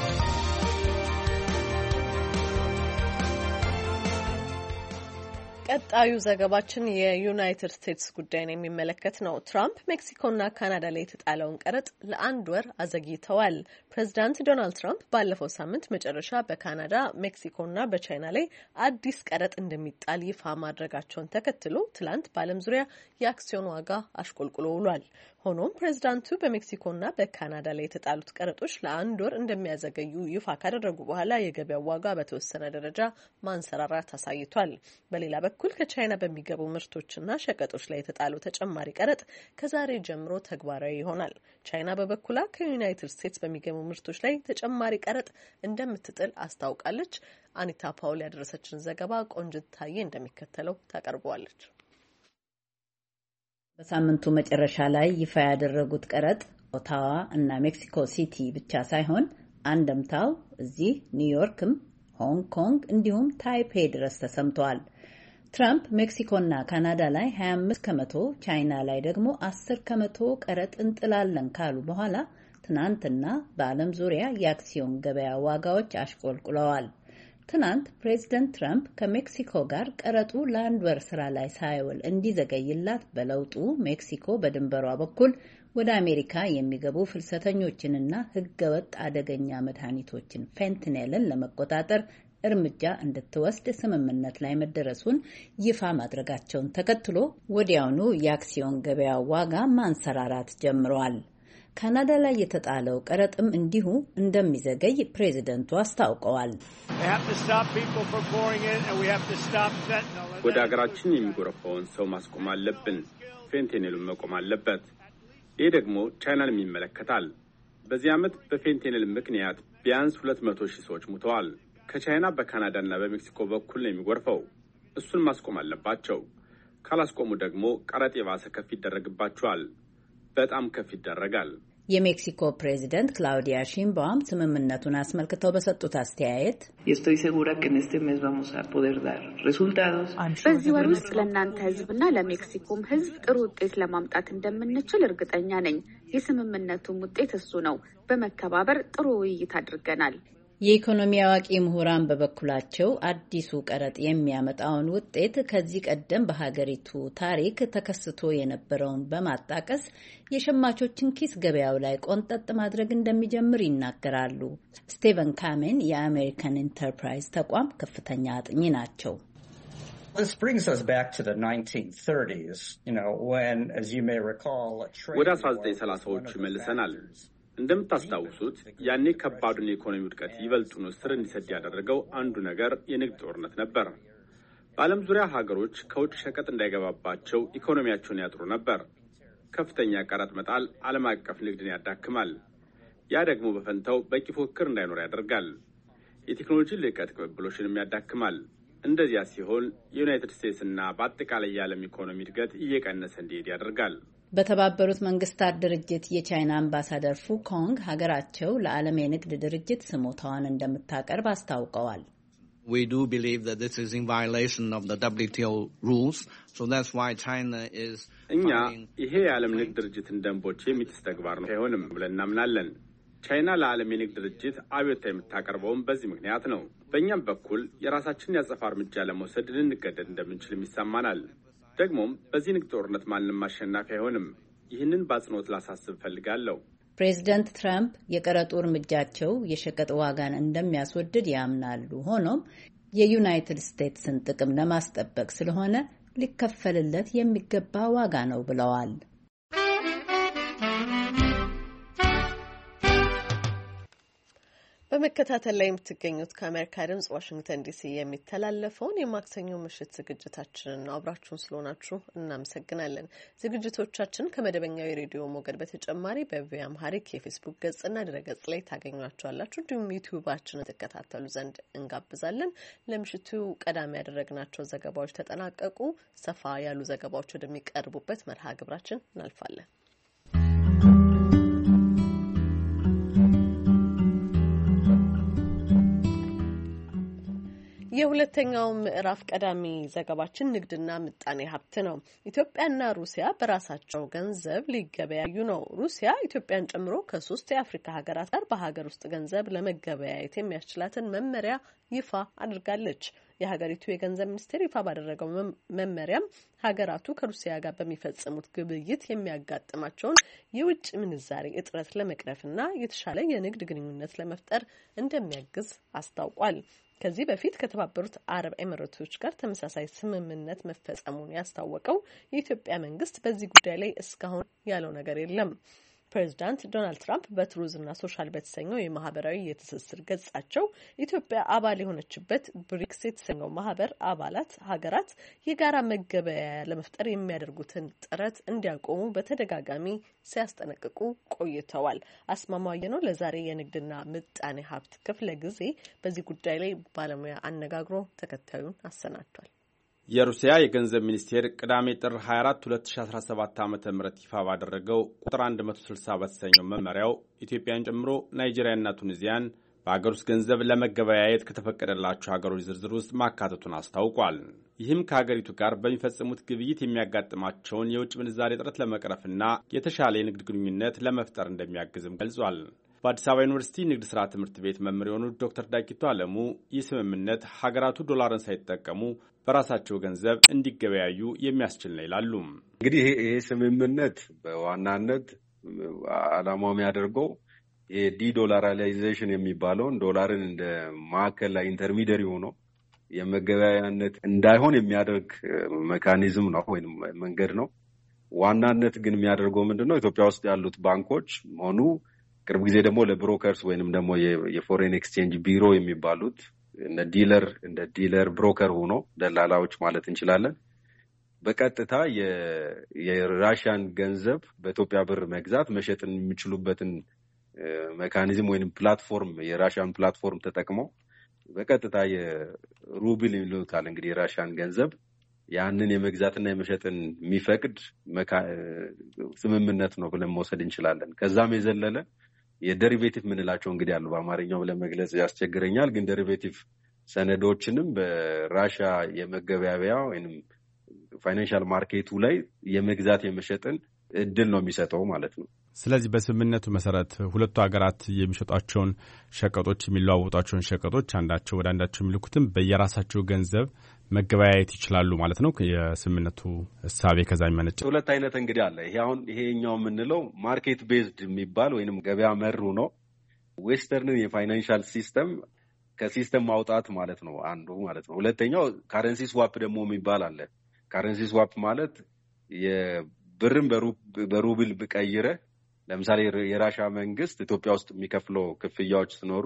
ቀጣዩ ዘገባችን የዩናይትድ ስቴትስ ጉዳይን የሚመለከት ነው። ትራምፕ ሜክሲኮና ካናዳ ላይ የተጣለውን ቀረጥ ለ1 ወር አዘግይተዋል። ፕሬዚዳንት ዶናልድ ትራምፕ ባለፈው ሳምንት መጨረሻ በካናዳ፣ ሜክሲኮና በቻይና ላይ አዲስ ቀረጥ እንደሚጣል ይፋ ማድረጋቸውን ተከትሎ ትላንት በዓለም ዙሪያ የአክሲዮን ዋጋ አሽቆልቁሎ ውሏል። ሆኖም ፕሬዚዳንቱ በሜክሲኮና በካናዳ ላይ የተጣሉት ቀረጦች ለ1 ወር እንደሚያዘገዩ ይፋ ካደረጉ በኋላ የገበያው ዋጋ በተወሰነ ደረጃ ማንሰራራት አሳይቷል። በሌላ በኩል ከቻይና በሚገቡ ምርቶችና ሸቀጦች ላይ የተጣለው ተጨማሪ ቀረጥ ከዛሬ ጀምሮ ተግባራዊ ይሆናል። ቻይና በበኩሏ ከዩናይትድ ስቴትስ በሚገቡ ምርቶች ላይ ተጨማሪ ቀረጥ እንደምትጥል አስታውቃለች። አኒታ ፓውል ያደረሰችን ዘገባ ቆንጅት ታዬ እንደሚከተለው ታቀርበዋለች። በሳምንቱ መጨረሻ ላይ ይፋ ያደረጉት ቀረጥ ኦታዋ እና ሜክሲኮ ሲቲ ብቻ ሳይሆን አንደምታው እዚህ ኒውዮርክም ሆንግ ኮንግ እንዲሁም ታይፔ ድረስ ተሰምቷል። ትራምፕ ሜክሲኮና ካናዳ ላይ 25 ከመቶ፣ ቻይና ላይ ደግሞ 10 ከመቶ ቀረጥ እንጥላለን ካሉ በኋላ ትናንትና በዓለም ዙሪያ የአክሲዮን ገበያ ዋጋዎች አሽቆልቁለዋል። ትናንት ፕሬዚደንት ትራምፕ ከሜክሲኮ ጋር ቀረጡ ለአንድ ወር ስራ ላይ ሳይውል እንዲዘገይላት በለውጡ ሜክሲኮ በድንበሯ በኩል ወደ አሜሪካ የሚገቡ ፍልሰተኞችንና ሕገወጥ አደገኛ መድኃኒቶችን ፌንትኔልን ለመቆጣጠር እርምጃ እንድትወስድ ስምምነት ላይ መደረሱን ይፋ ማድረጋቸውን ተከትሎ ወዲያውኑ የአክሲዮን ገበያ ዋጋ ማንሰራራት ጀምሯል። ካናዳ ላይ የተጣለው ቀረጥም እንዲሁ እንደሚዘገይ ፕሬዚደንቱ አስታውቀዋል። ወደ ሀገራችን የሚጎረፈውን ሰው ማስቆም አለብን። ፌንቴኔሉን መቆም አለበት። ይህ ደግሞ ቻይናንም ይመለከታል። በዚህ ዓመት በፌንቴኔል ምክንያት ቢያንስ 200,000 ሰዎች ሙተዋል። ከቻይና በካናዳና በሜክሲኮ በኩል ነው የሚጎርፈው። እሱን ማስቆም አለባቸው። ካላስቆሙ ደግሞ ቀረጥ የባሰ ከፍ ይደረግባቸዋል። በጣም ከፍ ይደረጋል። የሜክሲኮ ፕሬዚደንት ክላውዲያ ሺምባም ስምምነቱን አስመልክተው በሰጡት አስተያየት በዚህ ወር ውስጥ ለእናንተ ሕዝብና ለሜክሲኮም ሕዝብ ጥሩ ውጤት ለማምጣት እንደምንችል እርግጠኛ ነኝ። የስምምነቱም ውጤት እሱ ነው። በመከባበር ጥሩ ውይይት አድርገናል። የኢኮኖሚ አዋቂ ምሁራን በበኩላቸው አዲሱ ቀረጥ የሚያመጣውን ውጤት ከዚህ ቀደም በሀገሪቱ ታሪክ ተከስቶ የነበረውን በማጣቀስ የሸማቾችን ኪስ ገበያው ላይ ቆንጠጥ ማድረግ እንደሚጀምር ይናገራሉ። ስቴቨን ካሜን የአሜሪካን ኢንተርፕራይዝ ተቋም ከፍተኛ አጥኚ ናቸው። ወደ 1930ዎቹ ይመልሰናል። እንደምታስታውሱት ያኔ ከባዱን የኢኮኖሚ ውድቀት ይበልጡን ስር እንዲሰድ ያደረገው አንዱ ነገር የንግድ ጦርነት ነበር። በዓለም ዙሪያ ሀገሮች ከውጭ ሸቀጥ እንዳይገባባቸው ኢኮኖሚያቸውን ያጥሩ ነበር። ከፍተኛ ቀረጥ መጣል ዓለም አቀፍ ንግድን ያዳክማል። ያ ደግሞ በፈንታው በቂ ፉክክር እንዳይኖር ያደርጋል። የቴክኖሎጂ ልዕቀት ቅብብሎችንም ያዳክማል። እንደዚያ ሲሆን የዩናይትድ ስቴትስና በአጠቃላይ የዓለም ኢኮኖሚ እድገት እየቀነሰ እንዲሄድ ያደርጋል። በተባበሩት መንግስታት ድርጅት የቻይና አምባሳደር ፉ ኮንግ ሀገራቸው ለዓለም የንግድ ድርጅት ስሞታዋን እንደምታቀርብ አስታውቀዋል። እኛ ይሄ የዓለም ንግድ ድርጅትን ደንቦች የሚጥስ ተግባር ነው አይሆንም ብለን እናምናለን። ቻይና ለዓለም የንግድ ድርጅት አብዮታ የምታቀርበውም በዚህ ምክንያት ነው። በእኛም በኩል የራሳችንን ያጸፋ እርምጃ ለመውሰድ ልንገደድ እንደምንችልም ይሰማናል። ደግሞም በዚህ ንግድ ጦርነት ማንም አሸናፊ አይሆንም። ይህንን በአጽንኦት ላሳስብ ፈልጋለሁ። ፕሬዚደንት ትራምፕ የቀረጡ እርምጃቸው የሸቀጥ ዋጋን እንደሚያስወድድ ያምናሉ። ሆኖም የዩናይትድ ስቴትስን ጥቅም ለማስጠበቅ ስለሆነ ሊከፈልለት የሚገባ ዋጋ ነው ብለዋል። በመከታተል ላይ የምትገኙት ከአሜሪካ ድምጽ ዋሽንግተን ዲሲ የሚተላለፈውን የማክሰኞ ምሽት ዝግጅታችንን ነው። አብራችሁን ስለሆናችሁ እናመሰግናለን። ዝግጅቶቻችን ከመደበኛው የሬዲዮ ሞገድ በተጨማሪ በቪኦኤ አምሃሪክ የፌስቡክ ገጽና ድረገጽ ላይ ታገኟቸዋላችሁ። እንዲሁም ዩቲዩባችንን ትከታተሉ ዘንድ እንጋብዛለን። ለምሽቱ ቀዳሚ ያደረግናቸው ዘገባዎች ተጠናቀቁ። ሰፋ ያሉ ዘገባዎች ወደሚቀርቡበት መርሃ ግብራችን እናልፋለን። የሁለተኛው ምዕራፍ ቀዳሚ ዘገባችን ንግድና ምጣኔ ሀብት ነው። ኢትዮጵያና ሩሲያ በራሳቸው ገንዘብ ሊገበያዩ ነው። ሩሲያ ኢትዮጵያን ጨምሮ ከ3 የአፍሪካ ሀገራት ጋር በሀገር ውስጥ ገንዘብ ለመገበያየት የሚያስችላትን መመሪያ ይፋ አድርጋለች። የሀገሪቱ የገንዘብ ሚኒስቴር ይፋ ባደረገው መመሪያም ሀገራቱ ከሩሲያ ጋር በሚፈጽሙት ግብይት የሚያጋጥማቸውን የውጭ ምንዛሬ እጥረት ለመቅረፍና የተሻለ የንግድ ግንኙነት ለመፍጠር እንደሚያግዝ አስታውቋል። ከዚህ በፊት ከተባበሩት አረብ ኤሚሬቶች ጋር ተመሳሳይ ስምምነት መፈጸሙን ያስታወቀው የኢትዮጵያ መንግስት በዚህ ጉዳይ ላይ እስካሁን ያለው ነገር የለም። ፕሬዚዳንት ዶናልድ ትራምፕ በትሩዝና ሶሻል በተሰኘው የማህበራዊ የትስስር ገጻቸው ኢትዮጵያ አባል የሆነችበት ብሪክስ የተሰኘው ማህበር አባላት ሀገራት የጋራ መገበያያ ለመፍጠር የሚያደርጉትን ጥረት እንዲያቆሙ በተደጋጋሚ ሲያስጠነቅቁ ቆይተዋል። አስማማየ ነው ለዛሬ የንግድና ምጣኔ ሀብት ክፍለ ጊዜ በዚህ ጉዳይ ላይ ባለሙያ አነጋግሮ ተከታዩን አሰናድቷል። የሩሲያ የገንዘብ ሚኒስቴር ቅዳሜ ጥር 24 2017 ዓ.ም ይፋ ባደረገው ቁጥር 160 በተሰኘው መመሪያው ኢትዮጵያን ጨምሮ ናይጄሪያና ቱኒዚያን በአገር ውስጥ ገንዘብ ለመገበያየት ከተፈቀደላቸው ሀገሮች ዝርዝር ውስጥ ማካተቱን አስታውቋል። ይህም ከሀገሪቱ ጋር በሚፈጽሙት ግብይት የሚያጋጥማቸውን የውጭ ምንዛሬ እጥረት ለመቅረፍና የተሻለ የንግድ ግንኙነት ለመፍጠር እንደሚያግዝም ገልጿል። በአዲስ አበባ ዩኒቨርሲቲ ንግድ ሥራ ትምህርት ቤት መምህር የሆኑት ዶክተር ዳኪቶ አለሙ ይህ ስምምነት ሀገራቱ ዶላርን ሳይጠቀሙ በራሳቸው ገንዘብ እንዲገበያዩ የሚያስችል ነው ይላሉ። እንግዲህ ይሄ ስምምነት በዋናነት ዓላማው የሚያደርገው የዲዶላራይዜሽን የሚባለውን ዶላርን እንደ ማዕከል ላይ ኢንተርሚዲየሪ ሆኖ የመገበያያነት እንዳይሆን የሚያደርግ ሜካኒዝም ነው ወይም መንገድ ነው። ዋናነት ግን የሚያደርገው ምንድነው? ኢትዮጵያ ውስጥ ያሉት ባንኮች ሆኑ ቅርብ ጊዜ ደግሞ ለብሮከርስ ወይንም ደግሞ የፎሬን ኤክስቼንጅ ቢሮ የሚባሉት እንደ ዲለር ብሮከር ሆኖ ደላላዎች ማለት እንችላለን። በቀጥታ የራሽያን ገንዘብ በኢትዮጵያ ብር መግዛት መሸጥን የሚችሉበትን ሜካኒዝም ወይንም ፕላትፎርም የራሽያን ፕላትፎርም ተጠቅመው በቀጥታ የሩብል ይሉታል እንግዲህ የራሽያን ገንዘብ ያንን የመግዛትና የመሸጥን የሚፈቅድ ስምምነት ነው ብለን መውሰድ እንችላለን። ከዛም የዘለለ የዴሪቬቲቭ ምንላቸው እንግዲህ አሉ በአማርኛው ለመግለጽ ያስቸግረኛል። ግን ዴሪቬቲቭ ሰነዶችንም በራሽያ የመገበያያ ወይንም ፋይናንሻል ማርኬቱ ላይ የመግዛት የመሸጥን እድል ነው የሚሰጠው ማለት ነው። ስለዚህ በስምምነቱ መሰረት ሁለቱ ሀገራት የሚሸጧቸውን ሸቀጦች የሚለዋወጧቸውን ሸቀጦች አንዳቸው ወደ አንዳቸው የሚልኩትም በየራሳቸው ገንዘብ መገበያየት ይችላሉ ማለት ነው። የስምምነቱ እሳቤ ከዛ የሚመነጭ ሁለት አይነት እንግዲህ አለ። ይሄኛው የምንለው ማርኬት ቤዝድ የሚባል ወይንም ገበያ መሩ ነው። ዌስተርንን የፋይናንሻል ሲስተም ከሲስተም ማውጣት ማለት ነው አንዱ ማለት ነው። ሁለተኛው ካረንሲ ስዋፕ ደግሞ የሚባል አለ። ካረንሲ ስዋፕ ማለት የብርን በሩብል ብቀይረ ለምሳሌ የራሽያ መንግስት ኢትዮጵያ ውስጥ የሚከፍለው ክፍያዎች ሲኖሩ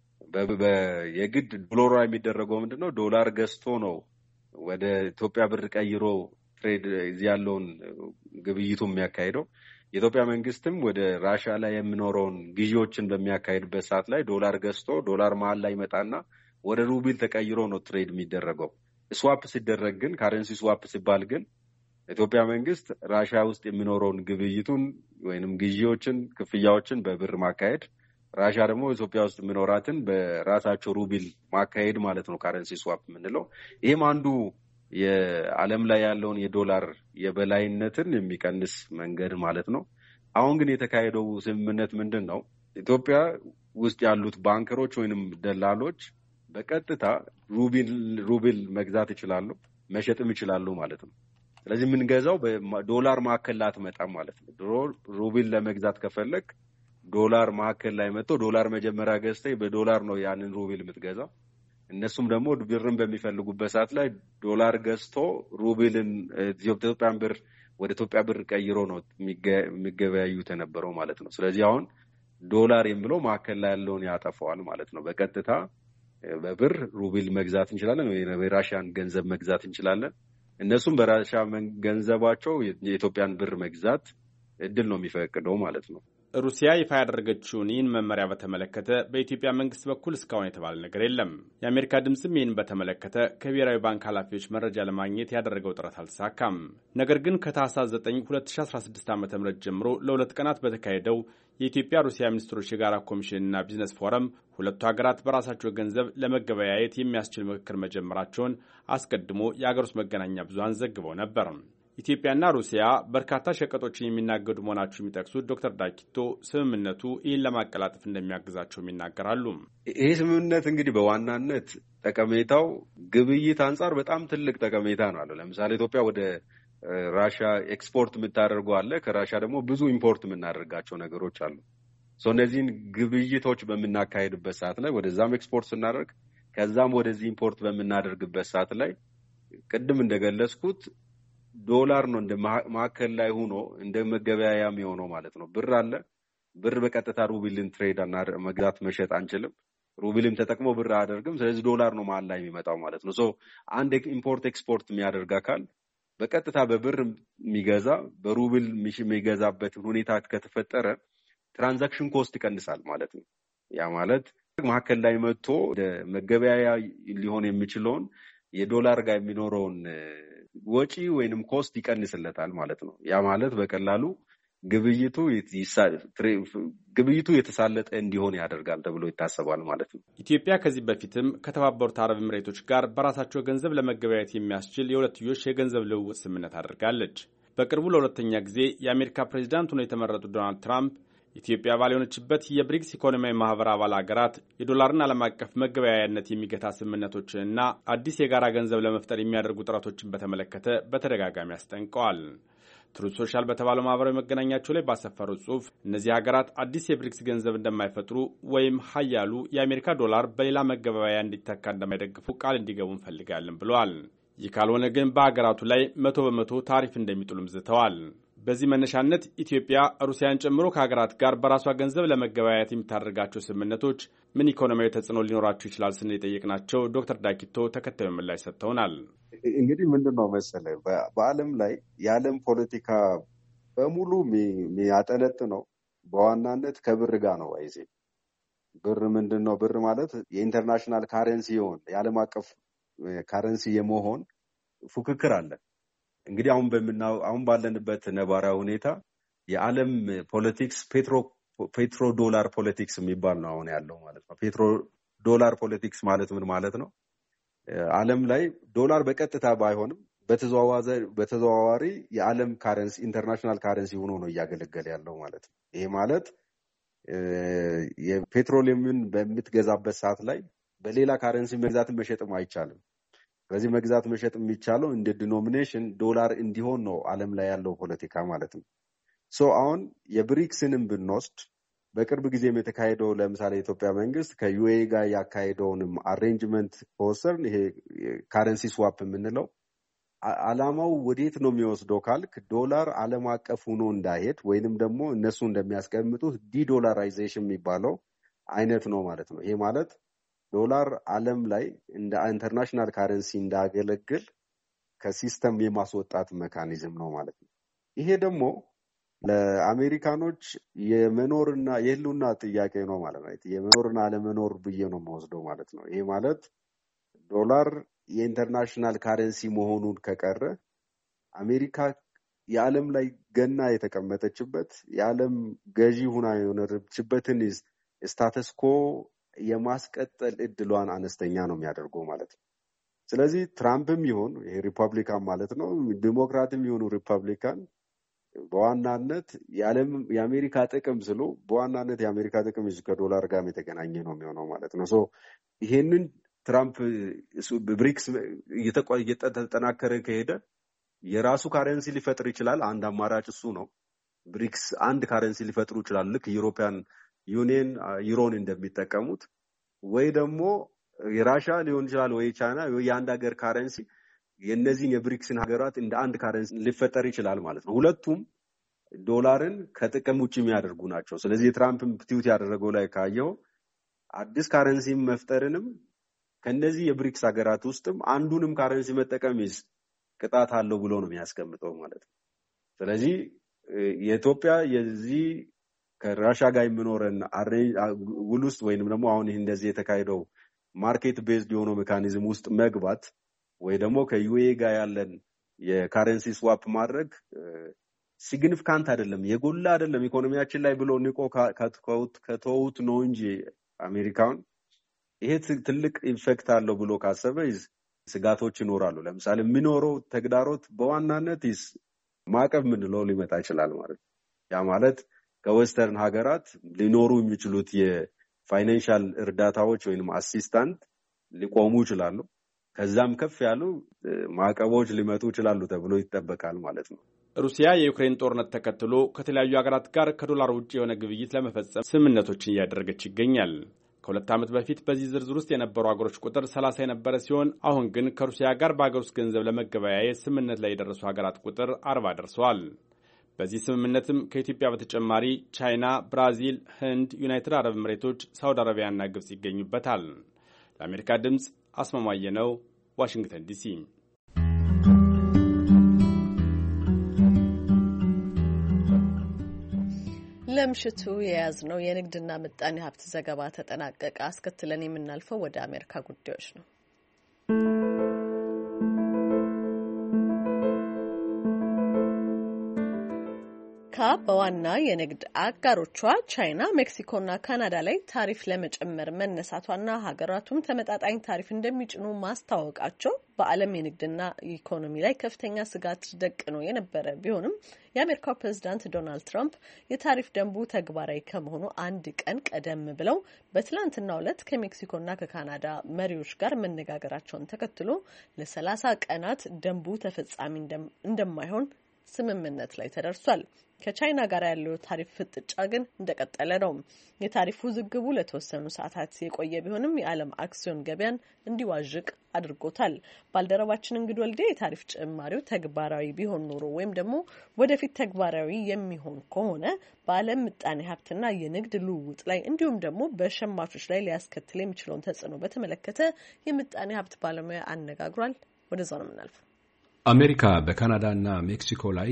የግድ ዶላር የሚደረገው ምንድነው? ዶላር ገዝቶ ነው ወደ ኢትዮጵያ ብር ቀይሮ ትሬድ እዚህ ያለውን ግብይቱ የሚያካሂደው። የኢትዮጵያ መንግስትም ወደ ራሽያ ላይ የሚኖረውን ግዢዎችን በሚያካሂድበት ሰዓት ላይ ዶላር ገዝቶ ዶላር መሀል ላይ ይመጣና ወደ ሩብል ተቀይሮ ነው ትሬድ የሚደረገው። ስዋፕ ሲደረግ ግን ካረንሲ ስዋፕ ሲባል ግን ኢትዮጵያ መንግስት ራሽያ ውስጥ የሚኖረውን ግብይቱን ወይንም ግዢዎችን ክፍያዎችን በብር ማካሄድ፣ ራሽያ ደግሞ ኢትዮጵያ ውስጥ የሚኖራትን በራሳቸው ሩብል ማካሄድ ማለት ነው ካረንሲ ስዋፕ የምንለው። ይህም አንዱ የዓለም ላይ ያለውን የዶላር የበላይነትን የሚቀንስ መንገድ ማለት ነው። አሁን ግን የተካሄደው ስምምነት ምንድን ነው? ኢትዮጵያ ውስጥ ያሉት ባንከሮች ወይንም ደላሎች በቀጥታ ሩብል መግዛት ይችላሉ፣ መሸጥም ይችላሉ ማለት ነው። ስለዚህ የምንገዛው በዶላር ማዕከል ላይ አትመጣም ማለት ነው። ድሮ ሩብል ለመግዛት ከፈለግ ዶላር ማዕከል ላይ መጥቶ ዶላር መጀመሪያ ገዝተህ በዶላር ነው ያንን ሩብል የምትገዛው። እነሱም ደግሞ ብርን በሚፈልጉበት ሰዓት ላይ ዶላር ገዝቶ ሩብልን ኢትዮጵያን ብር ወደ ኢትዮጵያ ብር ቀይሮ ነው የሚገበያዩት የነበረው ማለት ነው። ስለዚህ አሁን ዶላር የሚለው ማዕከል ላይ ያለውን ያጠፋዋል ማለት ነው። በቀጥታ በብር ሩብል መግዛት እንችላለን ወይ የራሽያን ገንዘብ መግዛት እንችላለን። እነሱም በራሽያ ገንዘባቸው የኢትዮጵያን ብር መግዛት እድል ነው የሚፈቅደው ማለት ነው። ሩሲያ ይፋ ያደረገችውን ይህን መመሪያ በተመለከተ በኢትዮጵያ መንግስት በኩል እስካሁን የተባለ ነገር የለም። የአሜሪካ ድምፅም ይህን በተመለከተ ከብሔራዊ ባንክ ኃላፊዎች መረጃ ለማግኘት ያደረገው ጥረት አልተሳካም። ነገር ግን ከታህሳስ 9 2016 ዓ.ም ጀምሮ ለ2 ቀናት በተካሄደው የኢትዮጵያ ሩሲያ ሚኒስትሮች የጋራ ኮሚሽንና ቢዝነስ ፎረም ሁለቱ ሀገራት በራሳቸው ገንዘብ ለመገበያየት የሚያስችል ምክክር መጀመራቸውን አስቀድሞ የአገር ውስጥ መገናኛ ብዙሃን ዘግበው ነበር። ኢትዮጵያና ሩሲያ በርካታ ሸቀጦችን የሚናገዱ መሆናቸው የሚጠቅሱት ዶክተር ዳኪቶ ስምምነቱ ይህን ለማቀላጠፍ እንደሚያግዛቸውም ይናገራሉ። ይህ ስምምነት እንግዲህ በዋናነት ጠቀሜታው ግብይት አንጻር በጣም ትልቅ ጠቀሜታ ነው አለው። ለምሳሌ ኢትዮጵያ ወደ ራሽያ ኤክስፖርት የምታደርገው አለ፣ ከራሽያ ደግሞ ብዙ ኢምፖርት የምናደርጋቸው ነገሮች አሉ። እነዚህን ግብይቶች በምናካሄድበት ሰዓት ላይ ወደዛም ኤክስፖርት ስናደርግ ከዛም ወደዚህ ኢምፖርት በምናደርግበት ሰዓት ላይ ቅድም እንደገለጽኩት ዶላር ነው እንደ ማዕከል ላይ ሆኖ እንደ መገበያያም የሆነው ማለት ነው። ብር አለ። ብር በቀጥታ ሩብልን ትሬድ መግዛት መሸጥ አንችልም። ሩብልም ተጠቅሞ ብር አያደርግም። ስለዚህ ዶላር ነው መሀል ላይ የሚመጣው ማለት ነው። አንድ ኢምፖርት ኤክስፖርት የሚያደርግ አካል በቀጥታ በብር የሚገዛ በሩብል የሚገዛበት ሁኔታ ከተፈጠረ ትራንዛክሽን ኮስት ይቀንሳል ማለት ነው። ያ ማለት ማዕከል ላይ መጥቶ ወደ መገበያያ ሊሆን የሚችለውን የዶላር ጋር የሚኖረውን ወጪ ወይንም ኮስት ይቀንስለታል ማለት ነው። ያ ማለት በቀላሉ ግብይቱ የተሳለጠ እንዲሆን ያደርጋል ተብሎ ይታሰባል ማለት ነው። ኢትዮጵያ ከዚህ በፊትም ከተባበሩት አረብ ኤሚሬቶች ጋር በራሳቸው ገንዘብ ለመገበያየት የሚያስችል የሁለትዮሽ የገንዘብ ልውውጥ ስምምነት አድርጋለች። በቅርቡ ለሁለተኛ ጊዜ የአሜሪካ ፕሬዚዳንት ሆነው የተመረጡት ዶናልድ ትራምፕ ኢትዮጵያ አባል የሆነችበት የብሪክስ ኢኮኖሚያዊ ማህበር አባል ሀገራት የዶላርን ዓለም አቀፍ መገበያያነት የሚገታ ስምምነቶችንና አዲስ የጋራ ገንዘብ ለመፍጠር የሚያደርጉ ጥረቶችን በተመለከተ በተደጋጋሚ አስጠንቀዋል። ትሩዝ ሶሻል በተባለው ማህበራዊ መገናኛቸው ላይ ባሰፈሩት ጽሑፍ እነዚህ ሀገራት አዲስ የብሪክስ ገንዘብ እንደማይፈጥሩ ወይም ሀያሉ የአሜሪካ ዶላር በሌላ መገበያያ እንዲተካ እንደማይደግፉ ቃል እንዲገቡ እንፈልጋለን ብለዋል። ይህ ካልሆነ ግን በሀገራቱ ላይ 100% ታሪፍ እንደሚጥሉም ዝተዋል። በዚህ መነሻነት ኢትዮጵያ ሩሲያን ጨምሮ ከሀገራት ጋር በራሷ ገንዘብ ለመገበያየት የምታደርጋቸው ስምምነቶች ምን ኢኮኖሚያዊ ተጽዕኖ ሊኖራቸው ይችላል ስንል የጠየቅናቸው ዶክተር ዳኪቶ ተከታዩ ምላሽ ሰጥተውናል። እንግዲህ ምንድነው መሰለህ በዓለም ላይ የዓለም ፖለቲካ በሙሉ የሚያጠነጥነው በዋናነት ከብር ጋር ነው። አይዜ ብር ምንድነው? ብር ማለት የኢንተርናሽናል ካረንሲ የሆነ የዓለም አቀፍ ካረንሲ የመሆን ፉክክር አለ። እንግዲህ አሁን ባለንበት ነባራዊ ሁኔታ የዓለም ፖለቲክስ ፔትሮ ዶላር ፖለቲክስ የሚባል ነው አሁን ያለው ማለት ነው። ፔትሮ ዶላር ፖለቲክስ ማለት ምን ማለት ነው? ዓለም ላይ ዶላር በቀጥታ ባይሆንም በተዘዋዋሪ የዓለም ካረንሲ ኢንተርናሽናል ካረንሲ ሆኖ ነው እያገለገለ ያለው ማለት ነው። ይሄ ማለት የፔትሮሊየምን በምትገዛበት ሰዓት ላይ በሌላ ካረንሲ መግዛትን መሸጥም አይቻልም። ስለዚህ መግዛት መሸጥ የሚቻለው እንደ ዲኖሚኔሽን ዶላር እንዲሆን ነው ዓለም ላይ ያለው ፖለቲካ ማለት ነው። አሁን የብሪክስንም ብንወስድ በቅርብ ጊዜም የተካሄደው ለምሳሌ የኢትዮጵያ መንግስት ከዩኤ ጋር ያካሄደውንም አሬንጅመንት ከወሰድን ይሄ ካረንሲ ስዋፕ የምንለው ዓላማው ወዴት ነው የሚወስደው ካልክ ዶላር ዓለም አቀፍ ሆኖ እንዳይሄድ ወይንም ደግሞ እነሱ እንደሚያስቀምጡት ዲዶላራይዜሽን የሚባለው አይነት ነው ማለት ነው። ይሄ ማለት ዶላር ዓለም ላይ እንደ ኢንተርናሽናል ካረንሲ እንዳገለግል ከሲስተም የማስወጣት ሜካኒዝም ነው ማለት ነው። ይሄ ደግሞ ለአሜሪካኖች የመኖርና የህልውና ጥያቄ ነው ማለት ነው። የመኖርና አለመኖር ብዬ ነው የምወስደው ማለት ነው። ይሄ ማለት ዶላር የኢንተርናሽናል ካረንሲ መሆኑን ከቀረ አሜሪካ የዓለም ላይ ገና የተቀመጠችበት የዓለም ገዢ ሁና የሆነችበትን ስታተስ ኮ የማስቀጠል እድሏን አነስተኛ ነው የሚያደርገው ማለት ነው። ስለዚህ ትራምፕም ይሁን ይሄ ሪፐብሊካን ማለት ነው ዲሞክራትም ይሁኑ ሪፐብሊካን በዋናነት የአሜሪካ ጥቅም ስሉ በዋናነት የአሜሪካ ጥቅም ከዶላር ጋር የተገናኘ ነው የሚሆነው ማለት ነው። ይሄንን ትራምፕ ብሪክስ እየተጠናከረ ከሄደ የራሱ ካረንሲ ሊፈጥር ይችላል። አንድ አማራጭ እሱ ነው። ብሪክስ አንድ ካረንሲ ሊፈጥሩ ይችላል ልክ ዩሮፒያን ዩኒየን ዩሮን እንደሚጠቀሙት ወይ ደግሞ የራሻ ሊሆን ይችላል ወይ ቻይና ወይ የአንድ ሀገር ካረንሲ የነዚህን የብሪክስን ሀገራት እንደ አንድ ካረንሲ ሊፈጠር ይችላል ማለት ነው። ሁለቱም ዶላርን ከጥቅም ውጪ የሚያደርጉ ናቸው። ስለዚህ የትራምፕ ቲዩት ያደረገው ላይ ካየው አዲስ ካረንሲ መፍጠርንም ከነዚህ የብሪክስ ሀገራት ውስጥም አንዱንም ካረንሲ መጠቀም ቅጣት አለው ብሎ ነው የሚያስቀምጠው ማለት ነው። ስለዚህ የኢትዮጵያ የዚህ ከራሻ ጋር የሚኖረን ውል ውስጥ ወይንም ደግሞ አሁን ይሄ እንደዚህ የተካሄደው ማርኬት ቤዝድ የሆነው ሜካኒዝም ውስጥ መግባት ወይ ደግሞ ከዩኤ ጋር ያለን የካረንሲ ስዋፕ ማድረግ ሲግኒፊካንት አይደለም፣ የጎላ አይደለም ኢኮኖሚያችን ላይ ብሎ ንቆ ከተውት ነው እንጂ አሜሪካን ይሄ ትልቅ ኢፌክት አለው ብሎ ካሰበ ስጋቶች ይኖራሉ። ለምሳሌ የሚኖረው ተግዳሮት በዋናነት ማዕቀብ ምንለው ሊመጣ ይችላል ማለት ነው። ያ ማለት ከዌስተርን ሀገራት ሊኖሩ የሚችሉት የፋይናንሻል እርዳታዎች ወይንም አሲስታንት ሊቆሙ ይችላሉ። ከዛም ከፍ ያሉ ማዕቀቦች ሊመጡ ይችላሉ ተብሎ ይጠበቃል ማለት ነው። ሩሲያ የዩክሬን ጦርነት ተከትሎ ከተለያዩ ሀገራት ጋር ከዶላር ውጪ የሆነ ግብይት ለመፈጸም ስምምነቶችን እያደረገች ይገኛል። ከሁለት ዓመት በፊት በዚህ ዝርዝር ውስጥ የነበሩ ሀገሮች ቁጥር 30 የነበረ ሲሆን አሁን ግን ከሩሲያ ጋር በሀገር ውስጥ ገንዘብ ለመገበያየት ስምምነት ላይ የደረሱ ሀገራት ቁጥር 40 ደርሰዋል። በዚህ ስምምነትም ከኢትዮጵያ በተጨማሪ ቻይና፣ ብራዚል፣ ህንድ፣ ዩናይትድ አረብ ኤምሬቶች፣ ሳውዲ አረቢያና ግብጽ ይገኙበታል። ለአሜሪካ ድምፅ አስማማየ ነው፣ ዋሽንግተን ዲሲ። ለምሽቱ የያዝነው የንግድና ምጣኔ ሀብት ዘገባ ተጠናቀቀ። አስከትለን የምናልፈው ወደ አሜሪካ ጉዳዮች ነው። በዋና የንግድ አጋሮቿ ቻይና፣ ሜክሲኮና ካናዳ ላይ ታሪፍ ለመጨመር መነሳቷና ሀገራቱም ተመጣጣኝ ታሪፍ እንደሚጭኑ ማስታወቃቸው በዓለም የንግድና ኢኮኖሚ ላይ ከፍተኛ ስጋት ደቅኖ የነበረ ቢሆንም የአሜሪካው ፕሬዝዳንት ዶናልድ ትራምፕ የታሪፍ ደንቡ ተግባራዊ ከመሆኑ አንድ ቀን ቀደም ብለው በትላንትናው ዕለት ከሜክሲኮና ከካናዳ መሪዎች ጋር መነጋገራቸውን ተከትሎ ለ30 ቀናት ደንቡ ተፈጻሚ እንደማይሆን ስምምነት ላይ ተደርሷል። ከቻይና ጋር ያለው ታሪፍ ፍጥጫ ግን እንደቀጠለ ነው። የታሪፍ ውዝግቡ ለተወሰኑ ሰዓታት የቆየ ቢሆንም የዓለም አክሲዮን ገበያን እንዲዋዥቅ አድርጎታል። ባልደረባችን እንግዲህ ወልዴ የታሪፍ ጭማሪው ተግባራዊ ቢሆን ኖሮ ወይም ደግሞ ወደፊት ተግባራዊ የሚሆን ከሆነ በዓለም ምጣኔ ሀብትና የንግድ ልውውጥ ላይ እንዲሁም ደግሞ በሸማቾች ላይ ሊያስከትል የሚችለውን ተጽዕኖ በተመለከተ የምጣኔ ሀብት ባለሙያ አነጋግሯል። ወደዛ ነው የምናልፈው። አሜሪካ በካናዳና ሜክሲኮ ላይ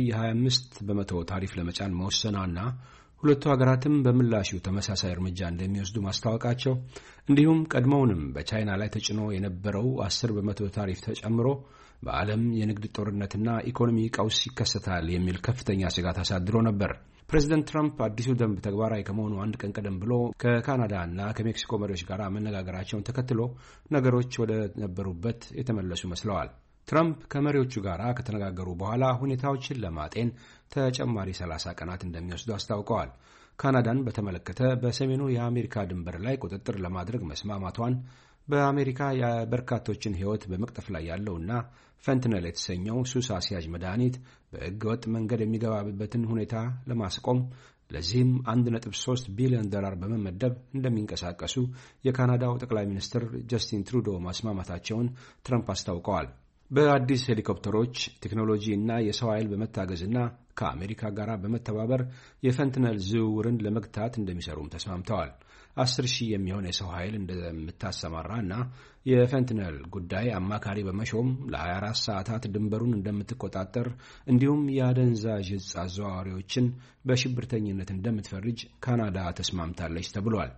የ25% ታሪፍ ለመጫን መወሰኗና ሁለቱ ሀገራትም በምላሹ ተመሳሳይ እርምጃ እንደሚወስዱ ማስታወቃቸው እንዲሁም ቀድሞውንም በቻይና ላይ ተጭኖ የነበረው 10% ታሪፍ ተጨምሮ በዓለም የንግድ ጦርነትና ኢኮኖሚ ቀውስ ይከሰታል የሚል ከፍተኛ ስጋት አሳድሮ ነበር። ፕሬዚደንት ትራምፕ አዲሱ ደንብ ተግባራዊ ከመሆኑ አንድ ቀን ቀደም ብሎ ከካናዳና ከሜክሲኮ መሪዎች ጋር መነጋገራቸውን ተከትሎ ነገሮች ወደ ነበሩበት የተመለሱ መስለዋል። ትራምፕ ከመሪዎቹ ጋር ከተነጋገሩ በኋላ ሁኔታዎችን ለማጤን ተጨማሪ 30 ቀናት እንደሚወስዱ አስታውቀዋል። ካናዳን በተመለከተ በሰሜኑ የአሜሪካ ድንበር ላይ ቁጥጥር ለማድረግ መስማማቷን፣ በአሜሪካ የበርካቶችን ሕይወት በመቅጠፍ ላይ ያለውና ፈንትነል የተሰኘው ሱስ አስያዥ መድኃኒት በሕገወጥ መንገድ የሚገባበትን ሁኔታ ለማስቆም ለዚህም $1.3 ቢሊዮን በመመደብ እንደሚንቀሳቀሱ የካናዳው ጠቅላይ ሚኒስትር ጀስቲን ትሩዶ መስማማታቸውን ትራምፕ አስታውቀዋል። በአዲስ ሄሊኮፕተሮች ቴክኖሎጂ እና የሰው ኃይል በመታገዝና ከአሜሪካ ጋር በመተባበር የፈንትነል ዝውውርን ለመግታት እንደሚሰሩም ተስማምተዋል። 10,000 የሚሆን የሰው ኃይል እንደምታሰማራ እና የፈንትነል ጉዳይ አማካሪ በመሾም ለ24 ሰዓታት ድንበሩን እንደምትቆጣጠር እንዲሁም የአደንዛዥ ዕፅ አዘዋዋሪዎችን በሽብርተኝነት እንደምትፈርጅ ካናዳ ተስማምታለች ተብሏል።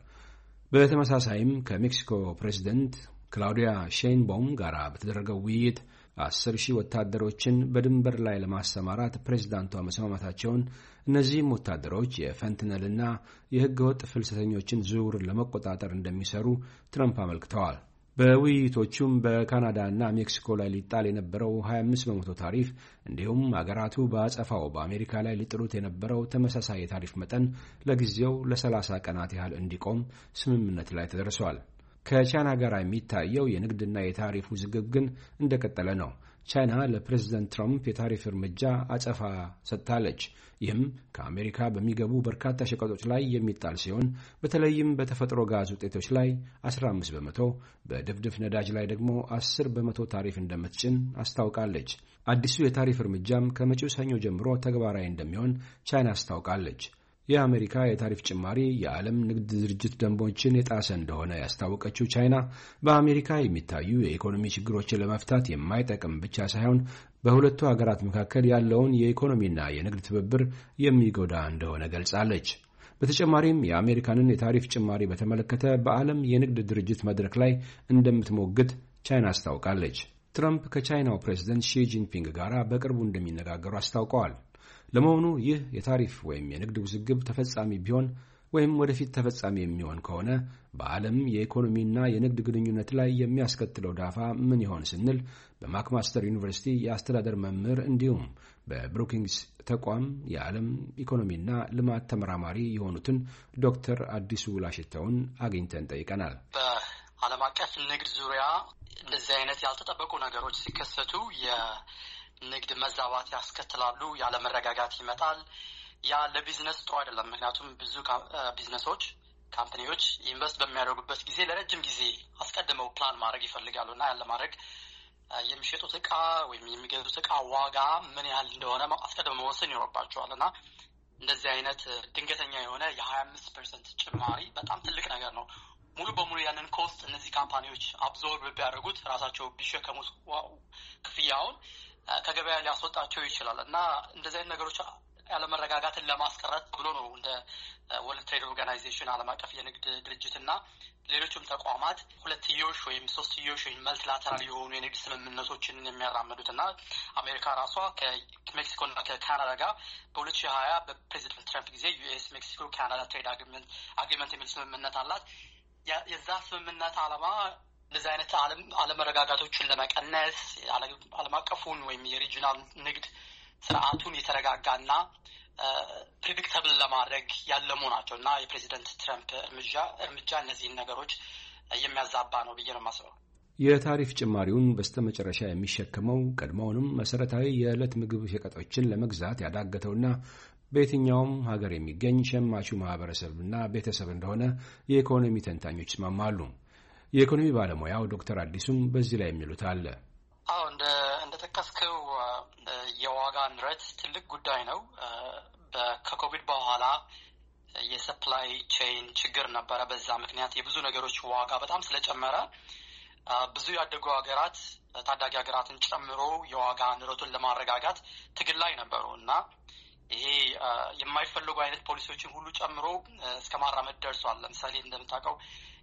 በተመሳሳይም ከሜክሲኮ ፕሬዚደንት ክላውዲያ ሼይንባውም ጋር በተደረገው ውይይት 10,000 ወታደሮችን በድንበር ላይ ለማሰማራት ፕሬዝዳንቷ መስማማታቸውን፣ እነዚህም ወታደሮች የፈንትነልና የሕገወጥ ፍልሰተኞችን ዝውውርን ለመቆጣጠር እንደሚሰሩ ትራምፕ አመልክተዋል። በውይይቶቹም በካናዳና ሜክሲኮ ላይ ሊጣል የነበረው 25% ታሪፍ እንዲሁም አገራቱ በአጸፋው በአሜሪካ ላይ ሊጥሉት የነበረው ተመሳሳይ የታሪፍ መጠን ለጊዜው ለ30 ቀናት ያህል እንዲቆም ስምምነት ላይ ተደርሷል። ከቻይና ጋር የሚታየው የንግድና የታሪፍ ውዝግብ ግን እንደቀጠለ ነው። ቻይና ለፕሬዝደንት ትራምፕ የታሪፍ እርምጃ አጸፋ ሰጥታለች። ይህም ከአሜሪካ በሚገቡ በርካታ ሸቀጦች ላይ የሚጣል ሲሆን በተለይም በተፈጥሮ ጋዝ ውጤቶች ላይ 15%፣ በድፍድፍ ነዳጅ ላይ ደግሞ 10% ታሪፍ እንደምትጭን አስታውቃለች። አዲሱ የታሪፍ እርምጃም ከመጪው ሰኞ ጀምሮ ተግባራዊ እንደሚሆን ቻይና አስታውቃለች። የአሜሪካ የታሪፍ ጭማሪ የዓለም ንግድ ድርጅት ደንቦችን የጣሰ እንደሆነ ያስታወቀችው ቻይና በአሜሪካ የሚታዩ የኢኮኖሚ ችግሮችን ለመፍታት የማይጠቅም ብቻ ሳይሆን በሁለቱ ሀገራት መካከል ያለውን የኢኮኖሚና የንግድ ትብብር የሚጎዳ እንደሆነ ገልጻለች። በተጨማሪም የአሜሪካንን የታሪፍ ጭማሪ በተመለከተ በዓለም የንግድ ድርጅት መድረክ ላይ እንደምትሞግት ቻይና አስታውቃለች። ትራምፕ ከቻይናው ፕሬዝደንት ሺ ጂንፒንግ ጋር በቅርቡ እንደሚነጋገሩ አስታውቀዋል። ለመሆኑ ይህ የታሪፍ ወይም የንግድ ውዝግብ ተፈጻሚ ቢሆን ወይም ወደፊት ተፈጻሚ የሚሆን ከሆነ በዓለም የኢኮኖሚና የንግድ ግንኙነት ላይ የሚያስከትለው ዳፋ ምን ይሆን ስንል በማክማስተር ዩኒቨርሲቲ የአስተዳደር መምህር እንዲሁም በብሩኪንግስ ተቋም የዓለም ኢኮኖሚና ልማት ተመራማሪ የሆኑትን ዶክተር አዲሱ ላሽተውን አግኝተን ጠይቀናል። በዓለም አቀፍ ንግድ ዙሪያ እንደዚህ አይነት ያልተጠበቁ ነገሮች ሲከሰቱ ንግድ መዛባት ያስከትላሉ። ያለመረጋጋት ይመጣል። ያ ለቢዝነስ ጥሩ አይደለም። ምክንያቱም ብዙ ቢዝነሶች ካምፓኒዎች ኢንቨስት በሚያደርጉበት ጊዜ ለረጅም ጊዜ አስቀድመው ፕላን ማድረግ ይፈልጋሉ እና ያለ ማድረግ የሚሸጡት እቃ ወይም የሚገዙት እቃ ዋጋ ምን ያህል እንደሆነ አስቀድመው መወሰን ይኖርባቸዋል እና እንደዚህ አይነት ድንገተኛ የሆነ የ25% ጭማሪ በጣም ትልቅ ነገር ነው። ሙሉ በሙሉ ያንን ኮስት እነዚህ ካምፓኒዎች አብዞርብ ቢያደርጉት ራሳቸው ቢሸከሙት ክፍያውን ከገበያ ሊያስወጣቸው ይችላል እና እንደዚህ አይነት ነገሮች ያለመረጋጋትን ለማስቀረት ብሎ ነው እንደ ወርልድ ትሬድ ኦርጋናይዜሽን ዓለም አቀፍ የንግድ ድርጅትና ሌሎችም ተቋማት ሁለትዮሽ ወይም ሶስትዮሽ ወይም መልቲላተራል የሆኑ የንግድ ስምምነቶችን የሚያራምዱትና አሜሪካ ራሷ ከሜክሲኮና ከካናዳ ጋር በ2020 በፕሬዚደንት ትራምፕ ጊዜ ዩኤስ ሜክሲኮ ካናዳ ትሬድ አግሪመንት የሚል ስምምነት አላት። የዛ ስምምነት ዓላማ እንደዚህ አይነት አለመረጋጋቶችን ለመቀነስ ዓለም አቀፉን ወይም የሪጂናል ንግድ ስርዓቱን የተረጋጋና ፕሪዲክተብል ለማድረግ ያለሙ ናቸው እና የፕሬዚደንት ትራምፕ እርምጃ እነዚህን ነገሮች የሚያዛባ ነው ብዬ ነው የማስበው። የታሪፍ ጭማሪውን በስተመጨረሻ የሚሸከመው ቀድሞውንም መሰረታዊ የዕለት ምግብ ሸቀጦችን ለመግዛት ያዳገተውና በየትኛውም ሀገር የሚገኝ ሸማቹ ማህበረሰብና ቤተሰብ እንደሆነ የኢኮኖሚ ተንታኞች ይስማማሉ። የኢኮኖሚ ባለሙያው ዶክተር አዲሱም በዚህ ላይ የሚሉት አለ። አዎ እንደጠቀስከው የዋጋ ንረት ትልቅ ጉዳይ ነው። ከኮቪድ በኋላ የሰፕላይ ቼን ችግር ነበረ። በዛ ምክንያት የብዙ ነገሮች ዋጋ በጣም ስለጨመረ ብዙ ያደጉ ሀገራት ታዳጊ ሀገራትን ጨምሮ የዋጋ ንረቱን ለማረጋጋት ትግል ላይ ነበሩ እና ይሄ የማይፈልጉ አይነት ፖሊሲዎችን ሁሉ ጨምሮ እስከ ማራመድ ደርሷል። ለምሳሌ እንደምታውቀው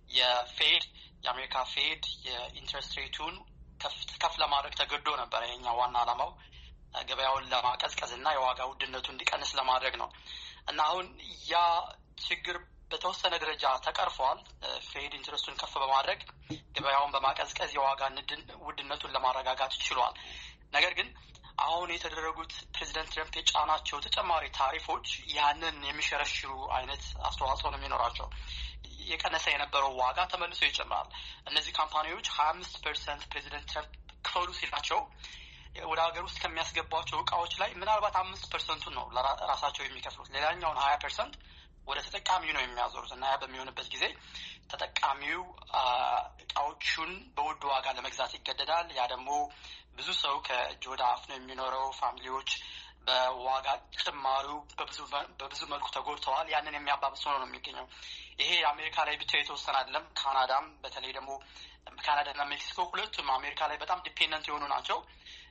የአሜሪካ ፌድ የኢንትረስት ሬቱን ከፍ ለማድረግ ተገዶ ነበረ። የኛ ዋና ዓላማው ገበያውን ለማቀዝቀዝ እና የዋጋ ውድነቱ እንዲቀንስ ለማድረግ ነው እና አሁን ያ ችግር በተወሰነ ደረጃ ተቀርፏል። ፌድ ኢንትረስቱን ከፍ በማድረግ ገበያውን በማቀዝቀዝ የዋጋ ውድነቱን ለማረጋጋት ችሏል። ነገር ግን አሁን የተደረጉት ፕሬዚደንት ትራምፕ የጫናቸው ተጨማሪ ታሪፎች ያንን የሚሸረሽሩ አይነት አስተዋጽኦ ነው የሚኖራቸው። የቀነሰ የነበረው ዋጋ ተመልሶ ይጨምራል። እነዚህ ካምፓኒዎች 25% ፕሬዚደንት ትራምፕ ክፈሉ ሲላቸው ወደ ሀገር ውስጥ ከሚያስገቧቸው እቃዎች ላይ ምናልባት 5% ነው ለራሳቸው የሚከፍሉት። ሌላኛውን 20% ወደ ተጠቃሚው ነው የሚያዞሩት እና ያ በሚሆንበት ጊዜ ተጠቃሚው እቃዎቹን በውድ ዋጋ ለመግዛት ይገደዳል። ያ ደግሞ ብዙ ሰው ከእጅ ወደ አፍ ነው የሚኖረው። ፋሚሊዎች በዋጋ ጭማሪው በብዙ መልኩ ተጎድተዋል። ያንን የሚያባብስ ሆኖ ነው የሚገኘው። ይሄ አሜሪካ ላይ ብቻ የተወሰነ አይደለም። ካናዳም በተለይ ደግሞ ካናዳና ሜክሲኮ ሁለቱም አሜሪካ ላይ በጣም ዲፔንደንት የሆኑ ናቸው።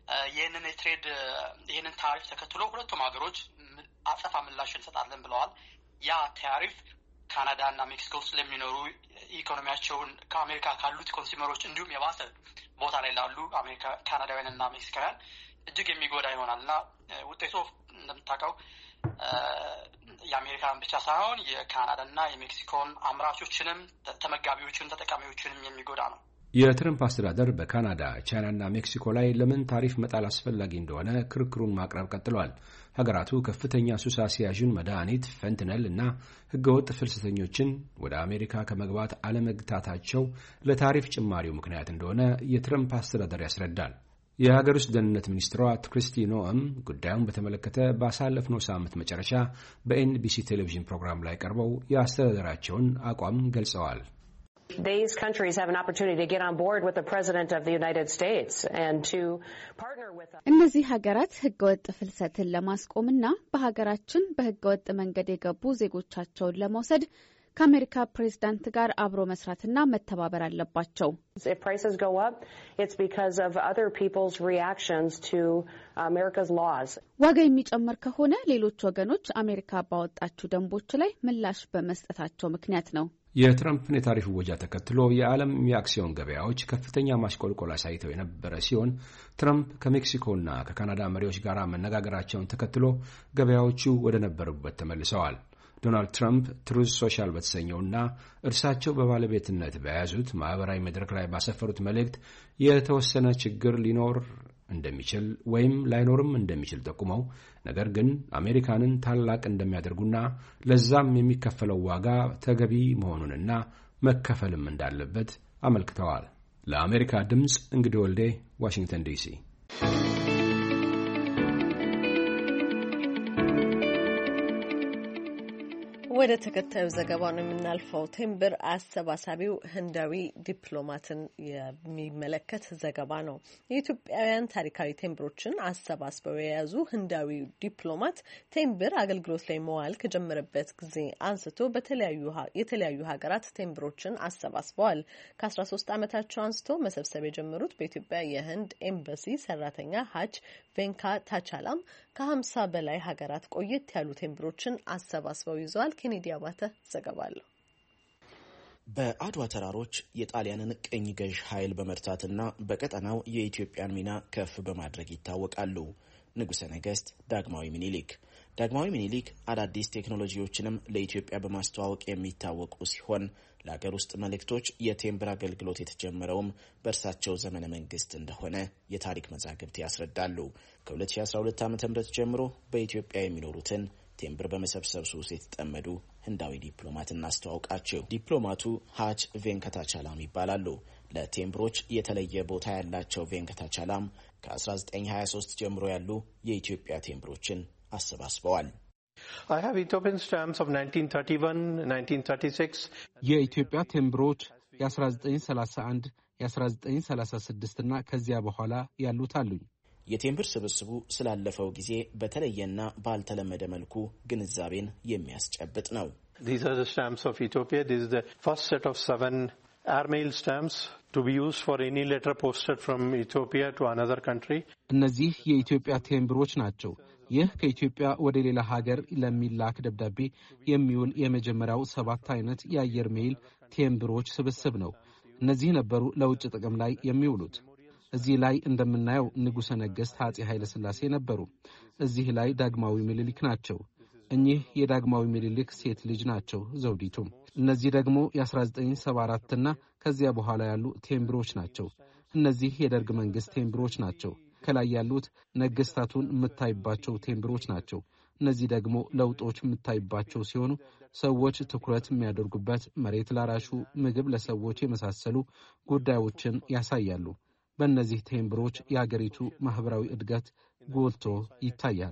ይህንን ታሪፍ ተከትሎ ሁለቱም ሀገሮች አጸፋ ምላሽ እንሰጣለን ብለዋል። ያ ታሪፍ ካናዳ እና ሜክሲኮ ውስጥ ለሚኖሩ ኢኮኖሚያቸውን ከአሜሪካ ካሉት ኮንሱመሮች እንዲሁም የባሰ ቦታ ላይ ላሉ ካናዳውያን እና ሜክሲካውያን እጅግ የሚጎዳ ይሆናል እና ውጤቱ እንደምታውቀው የአሜሪካን ብቻ ሳይሆን የካናዳና የሜክሲኮን አምራቾችንም ተመጋቢዎችንም ተጠቃሚዎችንም የሚጎዳ ነው። የትረምፕ አስተዳደር በካናዳ፣ ቻይናና ሜክሲኮ ላይ ለምን ታሪፍ መጣል አስፈላጊ እንደሆነ ክርክሩን ማቅረብ ቀጥሏል። ሀገራቱ ከፍተኛ ሱስ አስያዥን መድኃኒት ፈንትነል እና ህገወጥ ፍልሰተኞችን ወደ አሜሪካ ከመግባት አለመግታታቸው ለታሪፍ ጭማሪው ምክንያት እንደሆነ የትረምፕ አስተዳደር ያስረዳል። የሀገር ውስጥ ደህንነት ሚኒስትሯ ክሪስቲ ኖኤም ጉዳዩን በተመለከተ ባሳለፍነው ሳምንት መጨረሻ በኤንቢሲ ቴሌቪዥን ፕሮግራም ላይ ቀርበው የአስተዳደራቸውን አቋም ገልጸዋል። These countries have an opportunity to get on board with the President of the United States and to partner with us. እነዚህ ሀገራት ህገወጥ ፍልሰትን ለማስቆምና በሀገራችን በህገወጥ መንገድ የገቡ ዜጎቻቸውን ለመውሰድ ከአሜሪካ ፕሬዝዳንት ጋር አብሮ መስራትና መተባበር አለባቸው። If prices go up, it's because of other people's reactions to America's laws. ዋጋ የሚጨምር ከሆነ ሌሎች ወገኖች አሜሪካ ባወጣችው ደንቦች ላይ ምላሽ በመስጠታቸው ምክንያት ነው። የትራምፕን የታሪፍ ወጃ ተከትሎ የዓለም የአክሲዮን ገበያዎች ከፍተኛ ማሽቆልቆል አሳይተው የነበረ ሲሆን ትራምፕ ከሜክሲኮና ከካናዳ መሪዎች ጋር መነጋገራቸውን ተከትሎ ገበያዎቹ ወደ ነበሩበት ተመልሰዋል። ዶናልድ ትራምፕ ትሩዝ ሶሻል በተሰኘውና እርሳቸው በባለቤትነት በያዙት ማህበራዊ መድረክ ላይ ባሰፈሩት መልእክት የተወሰነ ችግር ሊኖር እንደሚችል ወይም ላይኖርም እንደሚችል ጠቁመው ነገር ግን አሜሪካንን ታላቅ እንደሚያደርጉና ለዛም የሚከፈለው ዋጋ ተገቢ መሆኑንና መከፈልም እንዳለበት አመልክተዋል። ለአሜሪካ ድምፅ እንግዲህ ወልዴ ዋሽንግተን ዲሲ። ወደ ተከታዩ ዘገባ ነው የምናልፈው። ቴምብር አሰባሳቢው ህንዳዊ ዲፕሎማትን የሚመለከት ዘገባ ነው። የኢትዮጵያውያን ታሪካዊ ቴምብሮችን አሰባስበው የያዙ ህንዳዊ ዲፕሎማት ቴምብር አገልግሎት ላይ መዋል ከጀመረበት ጊዜ አንስቶ የተለያዩ ሀገራት ቴምብሮችን አሰባስበዋል። ከ13 ዓመታቸው አንስቶ መሰብሰብ የጀመሩት በኢትዮጵያ የህንድ ኤምባሲ ሰራተኛ ሀጅ ቬንካታቻላም ከ50 በላይ ሀገራት ቆየት ያሉ ቴምብሮችን አሰባስበው ይዘዋል። ኬኔዲ አባተ ዘገባ አለው። በአድዋ ተራሮች የጣሊያንን ቅኝ ገዥ ኃይል በመርታትና በቀጠናው የኢትዮጵያን ሚና ከፍ በማድረግ ይታወቃሉ ንጉሠ ነገሥት ዳግማዊ ምኒልክ አዳዲስ ቴክኖሎጂዎችንም ለኢትዮጵያ በማስተዋወቅ የሚታወቁ ሲሆን ለሀገር ውስጥ መልእክቶች የቴምብር አገልግሎት የተጀመረውም በእርሳቸው ዘመነ መንግስት እንደሆነ የታሪክ መዛግብት ያስረዳሉ። ከ2012 ዓ.ም ጀምሮ በኢትዮጵያ የሚኖሩትን ቴምብር በመሰብሰብ ሱስ የተጠመዱ ህንዳዊ ዲፕሎማት እናስተዋውቃቸው። ዲፕሎማቱ ሀጅ ቬንከታቻላም ይባላሉ። ለቴምብሮች የተለየ ቦታ ያላቸው ቬንከታቻላም ከ1923 ጀምሮ ያሉ የኢትዮጵያ ቴምብሮችን አሰባስበዋል። I have Ethiopian stamps of 1931, 1936. የኢትዮጵያ ቴምብሮች የ1931፣ የ1936 እና ከዚያ በኋላ ያሉት አሉኝ። የቴምብር ስብስቡ ስላለፈው ጊዜ በተለየና ባልተለመደ መልኩ ግንዛቤን የሚያስጨብጥ ነው። These are the stamps of Ethiopia. This is the first set of 7 airmail stamps to be used for any letter posted from Ethiopia to another country. እነዚህ የኢትዮጵያ ቴምብሮች ናቸው። ይህ ከኢትዮጵያ ወደ ሌላ ሀገር ለሚላክ ደብዳቤ የሚውል የመጀመሪያው 7 አይነት የአየር ሜይል ቴምብሮች ስብስብ ነው። እነዚህ ነበሩ ለውጭ ጥቅም ላይ የሚውሉት። እዚህ ላይ እንደምናየው ንጉሠ ነገሥት አፄ ኃይለ ሥላሴ ነበሩ። እዚህ ላይ ዳግማዊ ምኒልክ ናቸው። እኚህ የዳግማዊ ምኒልክ ሴት ልጅ ናቸው ዘውዲቱ። እነዚህ ደግሞ የ1974 እና ከዚያ በኋላ ያሉ ቴምብሮች ናቸው። እነዚህ የደርግ መንግስት ቴምብሮች ናቸው። ከላይ ያሉት ነገስታቱን የምታይባቸው ቴምብሮች ናቸው። እነዚህ ደግሞ ለውጦች የምታይባቸው ሲሆኑ ሰዎች ትኩረት የሚያደርጉበት መሬት ላራሹ፣ ምግብ ለሰዎች የመሳሰሉ ጉዳዮችን ያሳያሉ። በእነዚህ ቴምብሮች የአገሪቱ ማህበራዊ እድገት ጎልቶ ይታያል።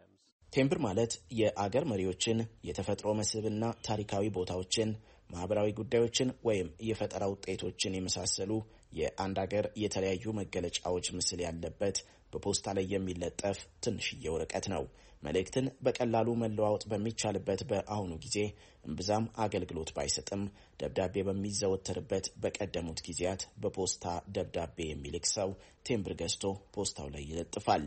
ቴምብር ማለት የአገር መሪዎችን፣ የተፈጥሮ መስህብና ታሪካዊ ቦታዎችን፣ ማህበራዊ ጉዳዮችን ወይም የፈጠራ ውጤቶችን የመሳሰሉ የአንድ አገር የተለያዩ መገለጫዎች ምስል ያለበት በፖስታ ላይ የሚለጠፍ ትንሽዬ ወረቀት ነው። መልእክትን በቀላሉ መለዋወጥ በሚቻልበት በአሁኑ ጊዜ እምብዛም አገልግሎት ባይሰጥም ደብዳቤ በሚዘወተርበት በቀደሙት ጊዜያት በፖስታ ደብዳቤ የሚልክ ሰው ቴምብር ገዝቶ ፖስታው ላይ ይለጥፋል።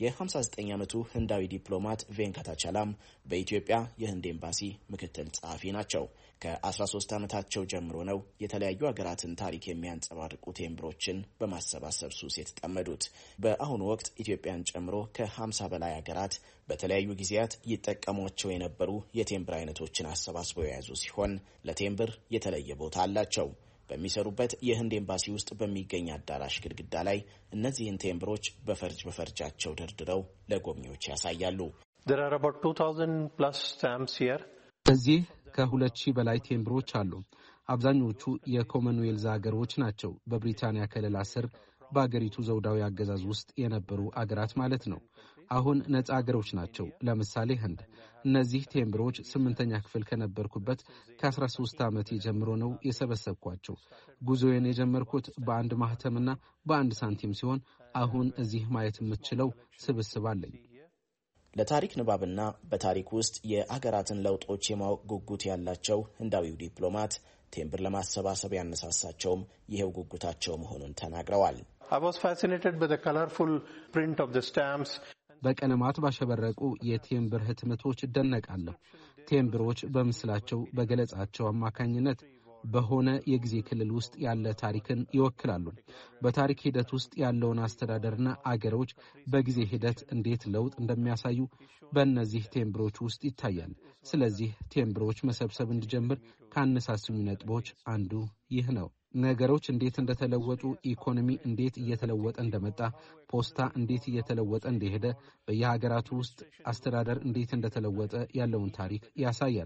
የ59 ዓመቱ ህንዳዊ ዲፕሎማት ቬንከታቻላም በኢትዮጵያ የህንድ ኤምባሲ ምክትል ጸሐፊ ናቸው። ከ13 ዓመታቸው ጀምሮ ነው የተለያዩ ሀገራትን ታሪክ የሚያንጸባርቁ ቴምብሮችን በማሰባሰብ ሱስ የተጠመዱት። በአሁኑ ወቅት ኢትዮጵያን ጨምሮ ከ50 በላይ ሀገራት በተለያዩ ጊዜያት ይጠቀሟቸው የነበሩ የቴምብር አይነቶችን አሰባስበው የያዙ ሲሆን ለቴምብር የተለየ ቦታ አላቸው። በሚሰሩበት የህንድ ኤምባሲ ውስጥ በሚገኝ አዳራሽ ግድግዳ ላይ እነዚህን ቴምብሮች በፈርጃቸው ደርድረው ለጎብኚዎች ያሳያሉ። There are about 2000 plus stamps here. በዚህ ከ2000 በላይ ቴምብሮች አሉ። አብዛኞቹ የኮመንዌልዝ ሀገሮች ናቸው። በብሪታንያ ከለላ ስር በአገሪቱ ዘውዳዊ አገዛዝ ውስጥ የነበሩ አገራት ማለት ነው። አሁን ነጻ አገሮች ናቸው። ለምሳሌ ህንድ። እነዚህ ቴምብሮች 8ኛ ክፍል ከነበርኩበት ከ13 ዓመት ጀምሮ ነው የሰበሰብኳቸው። ጉዞዬን የጀመርኩት በአንድ ማህተምና በአንድ ሳንቲም ሲሆን አሁን እዚህ ማየት የምትችለው ስብስብ አለኝ። ለታሪክ ንባብና በታሪክ ውስጥ የአገራትን ለውጦች የማወቅ ጉጉት ያላቸው ህንዳዊው ዲፕሎማት ቴምብር ለማሰባሰብ ያነሳሳቸውም ይሄው ጉጉታቸው መሆኑን ተናግረዋል። I was fascinated by the colorful print of the stamps. በቀለማት ባሸበረቁ የቴምብር ህትመቶች እደነቃለሁ። ቴምብሮች በምስላቸው በገለጻቸው አማካኝነት በሆነ የጊዜ ክልል ውስጥ ያለ ታሪክን ይወክላሉ። በታሪክ ሂደት ውስጥ ያለውን አስተዳደርና አገሮች በጊዜ ሂደት እንዴት ለውጥ እንደሚያሳዩ በእነዚህ ቴምብሮች ውስጥ ይታያል። ስለዚህ ቴምብሮች መሰብሰብ እንዲጀምር ካነሳሱኝ ነጥቦች አንዱ ይህ ነው። ነገሮች እንዴት እንደተለወጡ፣ ኢኮኖሚ እንዴት እየተለወጠ እንደመጣ፣ ፖስታ እንዴት እየተለወጠ እንደሄደ፣ በየሀገራቱ ውስጥ አስተዳደር እንዴት እንደተለወጠ ያለውን ታሪክ ያሳያል።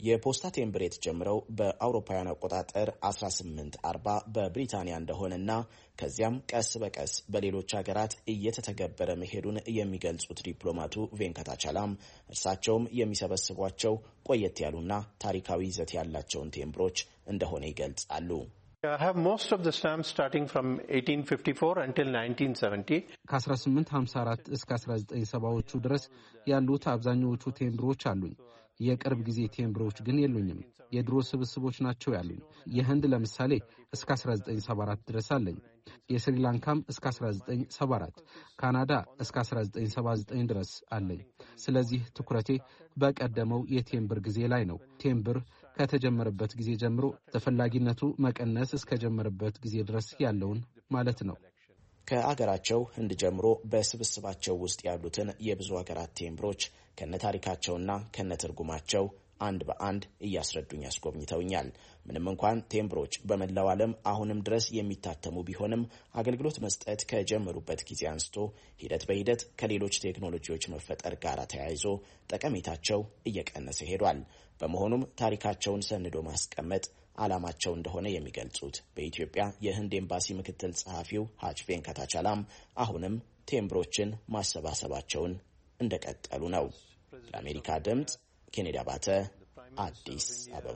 የፖስታ ቴምብር የተጀመረው በአውሮፓውያን አቆጣጠር 1840 በብሪታንያ እንደሆነና ከዚያም ቀስ በቀስ በሌሎች ሀገራት እየተተገበረ መሄዱን የሚገልጹት ዲፕሎማቱ ቬንከታቻላም እርሳቸውም የሚሰበስቧቸው ቆየት ያሉና ታሪካዊ ይዘት ያላቸውን ቴምብሮች እንደሆነ ይገልጻሉ። I have most of the stamps starting from 1854 until 1970. ከ1854 እስከ 1970ዎቹ ድረስ ያሉት አብዛኛዎቹ ቴምብሮች አሉኝ። የቅርብ ጊዜ ቴምብሮች ግን የሉኝም። የድሮ ስብስቦች ናቸው ያሉኝ። የህንድ ለምሳሌ እስከ 1974 ድረስ አለኝ። የስሪላንካም እስከ 1974፣ ካናዳ እስከ 1979 ድረስ አለኝ። ስለዚህ ትኩረቴ በቀደመው የቴምብር ጊዜ ላይ ነው። ቴምብር ከተጀመረበት ጊዜ ጀምሮ ተፈላጊነቱ መቀነስ እስከጀመረበት ጊዜ ድረስ ያለውን ማለት ነው። ከአገራቸው ህንድ ጀምሮ በስብስባቸው ውስጥ ያሉትን የብዙ ሀገራት ቴምብሮች ከነታሪካቸውና ከነትርጉማቸው አንድ በአንድ እያስረዱኝ ያስጎብኝተውኛል። ምንም እንኳን ቴምብሮች በመላው ዓለም አሁንም ድረስ የሚታተሙ ቢሆንም አገልግሎት መስጠት ከጀመሩበት ጊዜ አንስቶ ሂደት በሂደት ከሌሎች ቴክኖሎጂዎች መፈጠር ጋር ተያይዞ ጠቀሜታቸው እየቀነሰ ሄዷል። በመሆኑም ታሪካቸውን ሰንዶ ማስቀመጥ ዓላማቸው እንደሆነ የሚገልጹት በኢትዮጵያ የህንድ ኤምባሲ ምክትል ጸሐፊው ሀጅ ቬንከታቻላም አሁንም ቴምብሮችን ማሰባሰባቸውን እንደቀጠሉ ነው። ለአሜሪካ ድምፅ ኬኔዲ አባተ አዲስ አበባ።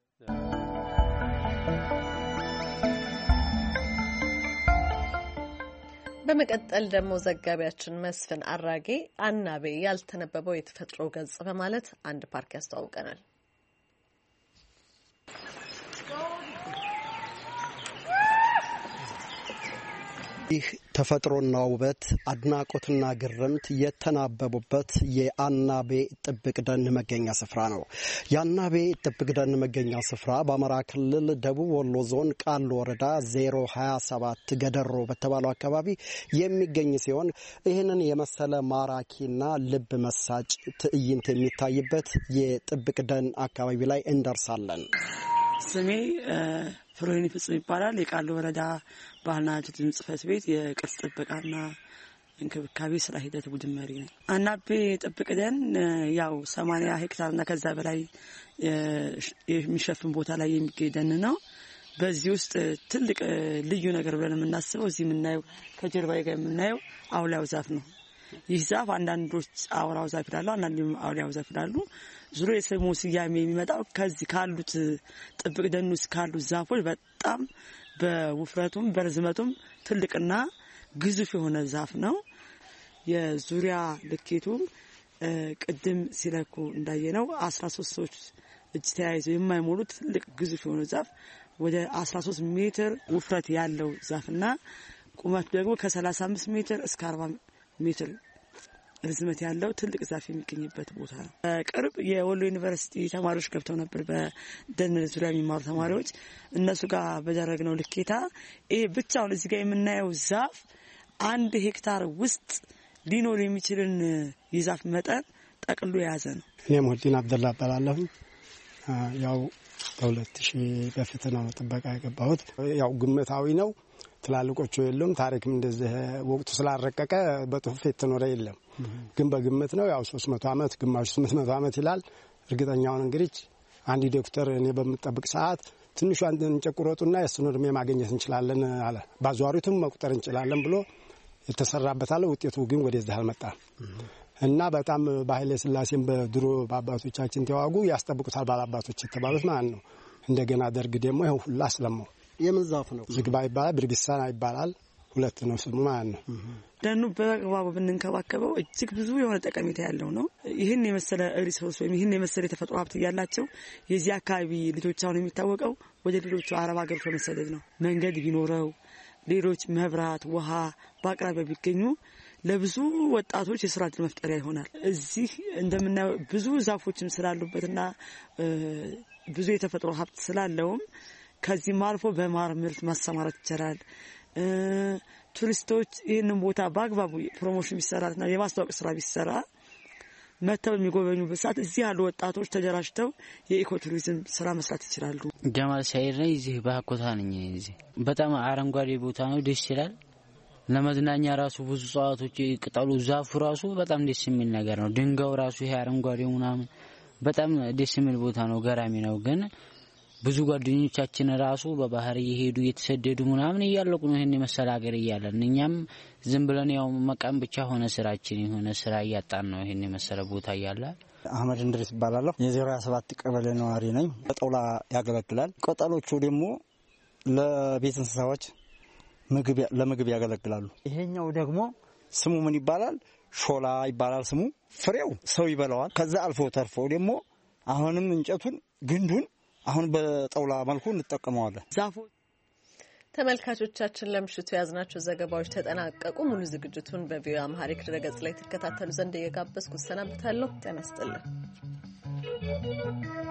በመቀጠል ደግሞ ዘጋቢያችን መስፍን አራጌ አናቤ ያልተነበበው የተፈጥሮ ገጽ በማለት አንድ ፓርክ ያስተዋውቀናል። ይህ ተፈጥሮና ውበት አድናቆትና ግርምት የተናበቡበት የአናቤ ጥብቅ ደን መገኛ ስፍራ ነው። የአናቤ ጥብቅ ደን መገኛ ስፍራ በአማራ ክልል ደቡብ ወሎ ዞን ቃሉ ወረዳ 027 ገደሮ በተባለው አካባቢ የሚገኝ ሲሆን ይህንን የመሰለ ማራኪና ልብ መሳጭ ትዕይንት የሚታይበት የጥብቅ ደን አካባቢ ላይ እንደርሳለን። ስሜ ፍሮይኒ ፍጹም ይባላል። የቃሉ ወረዳ ባህልና ቱሪዝም ጽሕፈት ቤት የቅርስ ጥበቃና እንክብካቤ ስራ ሂደት ቡድን መሪ ነኝ። አናቤ ጥብቅ ደን ያው 80 ሄክታርና ከዛ በላይ የሚሸፍን ቦታ ላይ የሚገኝ ደን ነው። በዚህ ውስጥ ትልቅ ልዩ ነገር ብለን የምናስበው እዚህ የምናየው ከጀርባዬ ጋር የምናየው አውሊያው ዛፍ ነው። ይህ ዛፍ አንዳንዶች አውራው ዛፍ ይላሉ፣ አንዳንዶች አውሊያው ዛፍ ይላሉ። ዙሮ የስሙ ስያሜ የሚመጣው ከዚህ ካሉት ጥብቅ ደን ውስጥ ካሉት ዛፎች በጣም በውፍረቱም በርዝመቱም ትልቅና ግዙፍ የሆነ ዛፍ ነው። የዙሪያ ልኬቱ ቅድም ሲለኩ እንዳየነው 13 ሰዎች እጅ ተያይዘው የማይሞሉት ትልቅ ግዙፍ የሆነ ዛፍ ወደ 13 ሜትር ውፍረት ያለው ዛፍና ቁመት ደግሞ ከ35 ሜትር እስከ 40 ሜትር ርዝመት ያለው ትልቅ ዛፍ የሚገኝበት ቦታ ነው። ቅርብ የወሎ ዩኒቨርሲቲ ተማሪዎች ገብተው ነበር። በደን ዙሪያ የሚማሩ ተማሪዎች እነሱ ጋር በደረግነው ልኬታ ይሄ ብቻውን እዚህ ጋር የምናየው ዛፍ 1 ሄክታር ውስጥ ሊኖር የሚችልን የዛፍ መጠን ጠቅሎ የያዘ ነው። እኔ ሙህዲን አብደላ እባላለሁ። ያው ከ2000 በፊት ነው ጥበቃ የገባሁት። ያው ግምታዊ ነው። ትላልቆቹ የሉም። ታሪክም እንደዚህ ወቅቱ ስላረቀቀ በጽሁፍ የተኖረ የለም። ግን በግምት ነው። ያው 300 ዓመት ግማሽ 800 ዓመት ይላል። እርግጠኛውን እንግዲህ አንድ ዶክተር እኔ በምጠብቅ ሰዓት ትንሹ አንድን ጨቁሮጡና የሱን እድሜ ማግኘት እንችላለን አለ። ባዟሪቱም መቁጠር እንችላለን ብሎ የተሰራበታል። ውጤቱ ግን ወደዚህ አልመጣም እና በጣም በኃይለ ሥላሴም በድሮ በአባቶቻችን ተዋጉ ያስጠብቁታል ባላባቶች የተባሉት ማለት ነው። እንደገና ደርግ ደግሞ ይሄው ሁሉ አስለማው። የምን ዛፍ ነው? ዝግባ ይባላል፣ ብርቢሳና ይባላል። ሁለት ነው ስሙ ማለት ነው። ደኑ በአግባቡ ብንንከባከበው እጅግ ብዙ የሆነ ጠቀሜታ ያለው ነው። ይህን የመሰለ ሪሶርስ ወይም ይህን የመሰለ የተፈጥሮ ሀብት ያላቸው የዚህ አካባቢ ልጆች አሁን የሚታወቀው ወደ ሌሎቹ አረብ ሀገሮች በመሰደድ ነው። መንገድ ቢኖረው ሌሎች መብራት፣ ውሃ በአቅራቢያ ቢገኙ ለብዙ ወጣቶች የስራ ዕድል መፍጠሪያ ይሆናል። እዚህ እንደምናየው ብዙ ዛፎችም ስላሉበትና ብዙ የተፈጥሮ ሀብት ስላለውም ከዚህም አልፎ በማር ምርት ማሰማራት ይቻላል። ቱሪስቶች ይህንን ቦታ በአግባቡ ፕሮሞሽን ቢሰራትና የማስታወቅ ስራ ቢሰራ መተው የሚጎበኙበት ሰዓት እዚህ ያሉ ወጣቶች ተደራጅተው የኢኮ ቱሪዝም ስራ መስራት ይችላሉ። ጀማል ሳይር ነኝ። እዚህ በአኮታ ነኝ። እዚህ በጣም አረንጓዴ ቦታ ነው፣ ደስ ይላል። ለመዝናኛ ራሱ ብዙ እጽዋቶች፣ ቅጠሉ፣ ዛፉ ራሱ በጣም ደስ የሚል ነገር ነው። ድንጋዩ ራሱ ይሄ አረንጓዴው ምናምን በጣም ደስ የሚል ቦታ ነው፣ ገራሚ ነው። ግን ብዙ ጓደኞቻችን ራሱ በባህር እየሄዱ እየተሰደዱ ምናምን እያለቁ ነው ይሄን የመሰለ ሀገር እያለን እኛም ዝም ብለን ያው መቃም ብቻ ሆነ ስራችን የሆነ ስራ እያጣን ነው ይሄን የመሰለ ቦታ እያለ። አህመድ እንድሪስ ይባላለሁ። የ07 ቀበሌ ነዋሪ ነኝ። በጠውላ ያገለግላል። ቅጠሎቹ ደግሞ ለቤት እንስሳዎች ለምግብ ያገለግላሉ። ይሄኛው ደግሞ ስሙ ምን ይባላል? ሾላ ይባላል ስሙ። ፍሬው ሰው ይበላዋል። ከዛ አልፎ ተርፎ ደግሞ አሁንም እንጨቱን ግንዱን አሁን በጠውላ መልኩ እንጠቀመዋለን። ተመልካቾቻችን ለምሽቱ ያዝናቸው ዘገባዎች ተጠናቀቁ። ሙሉ ዝግጅቱን በቪኦኤ አምሃሪክ ድረገጽ ላይ ተከታተሉ ዘንድ እየጋበዝኩ ሰናብታለሁ። ጤና ይስጥልኝ።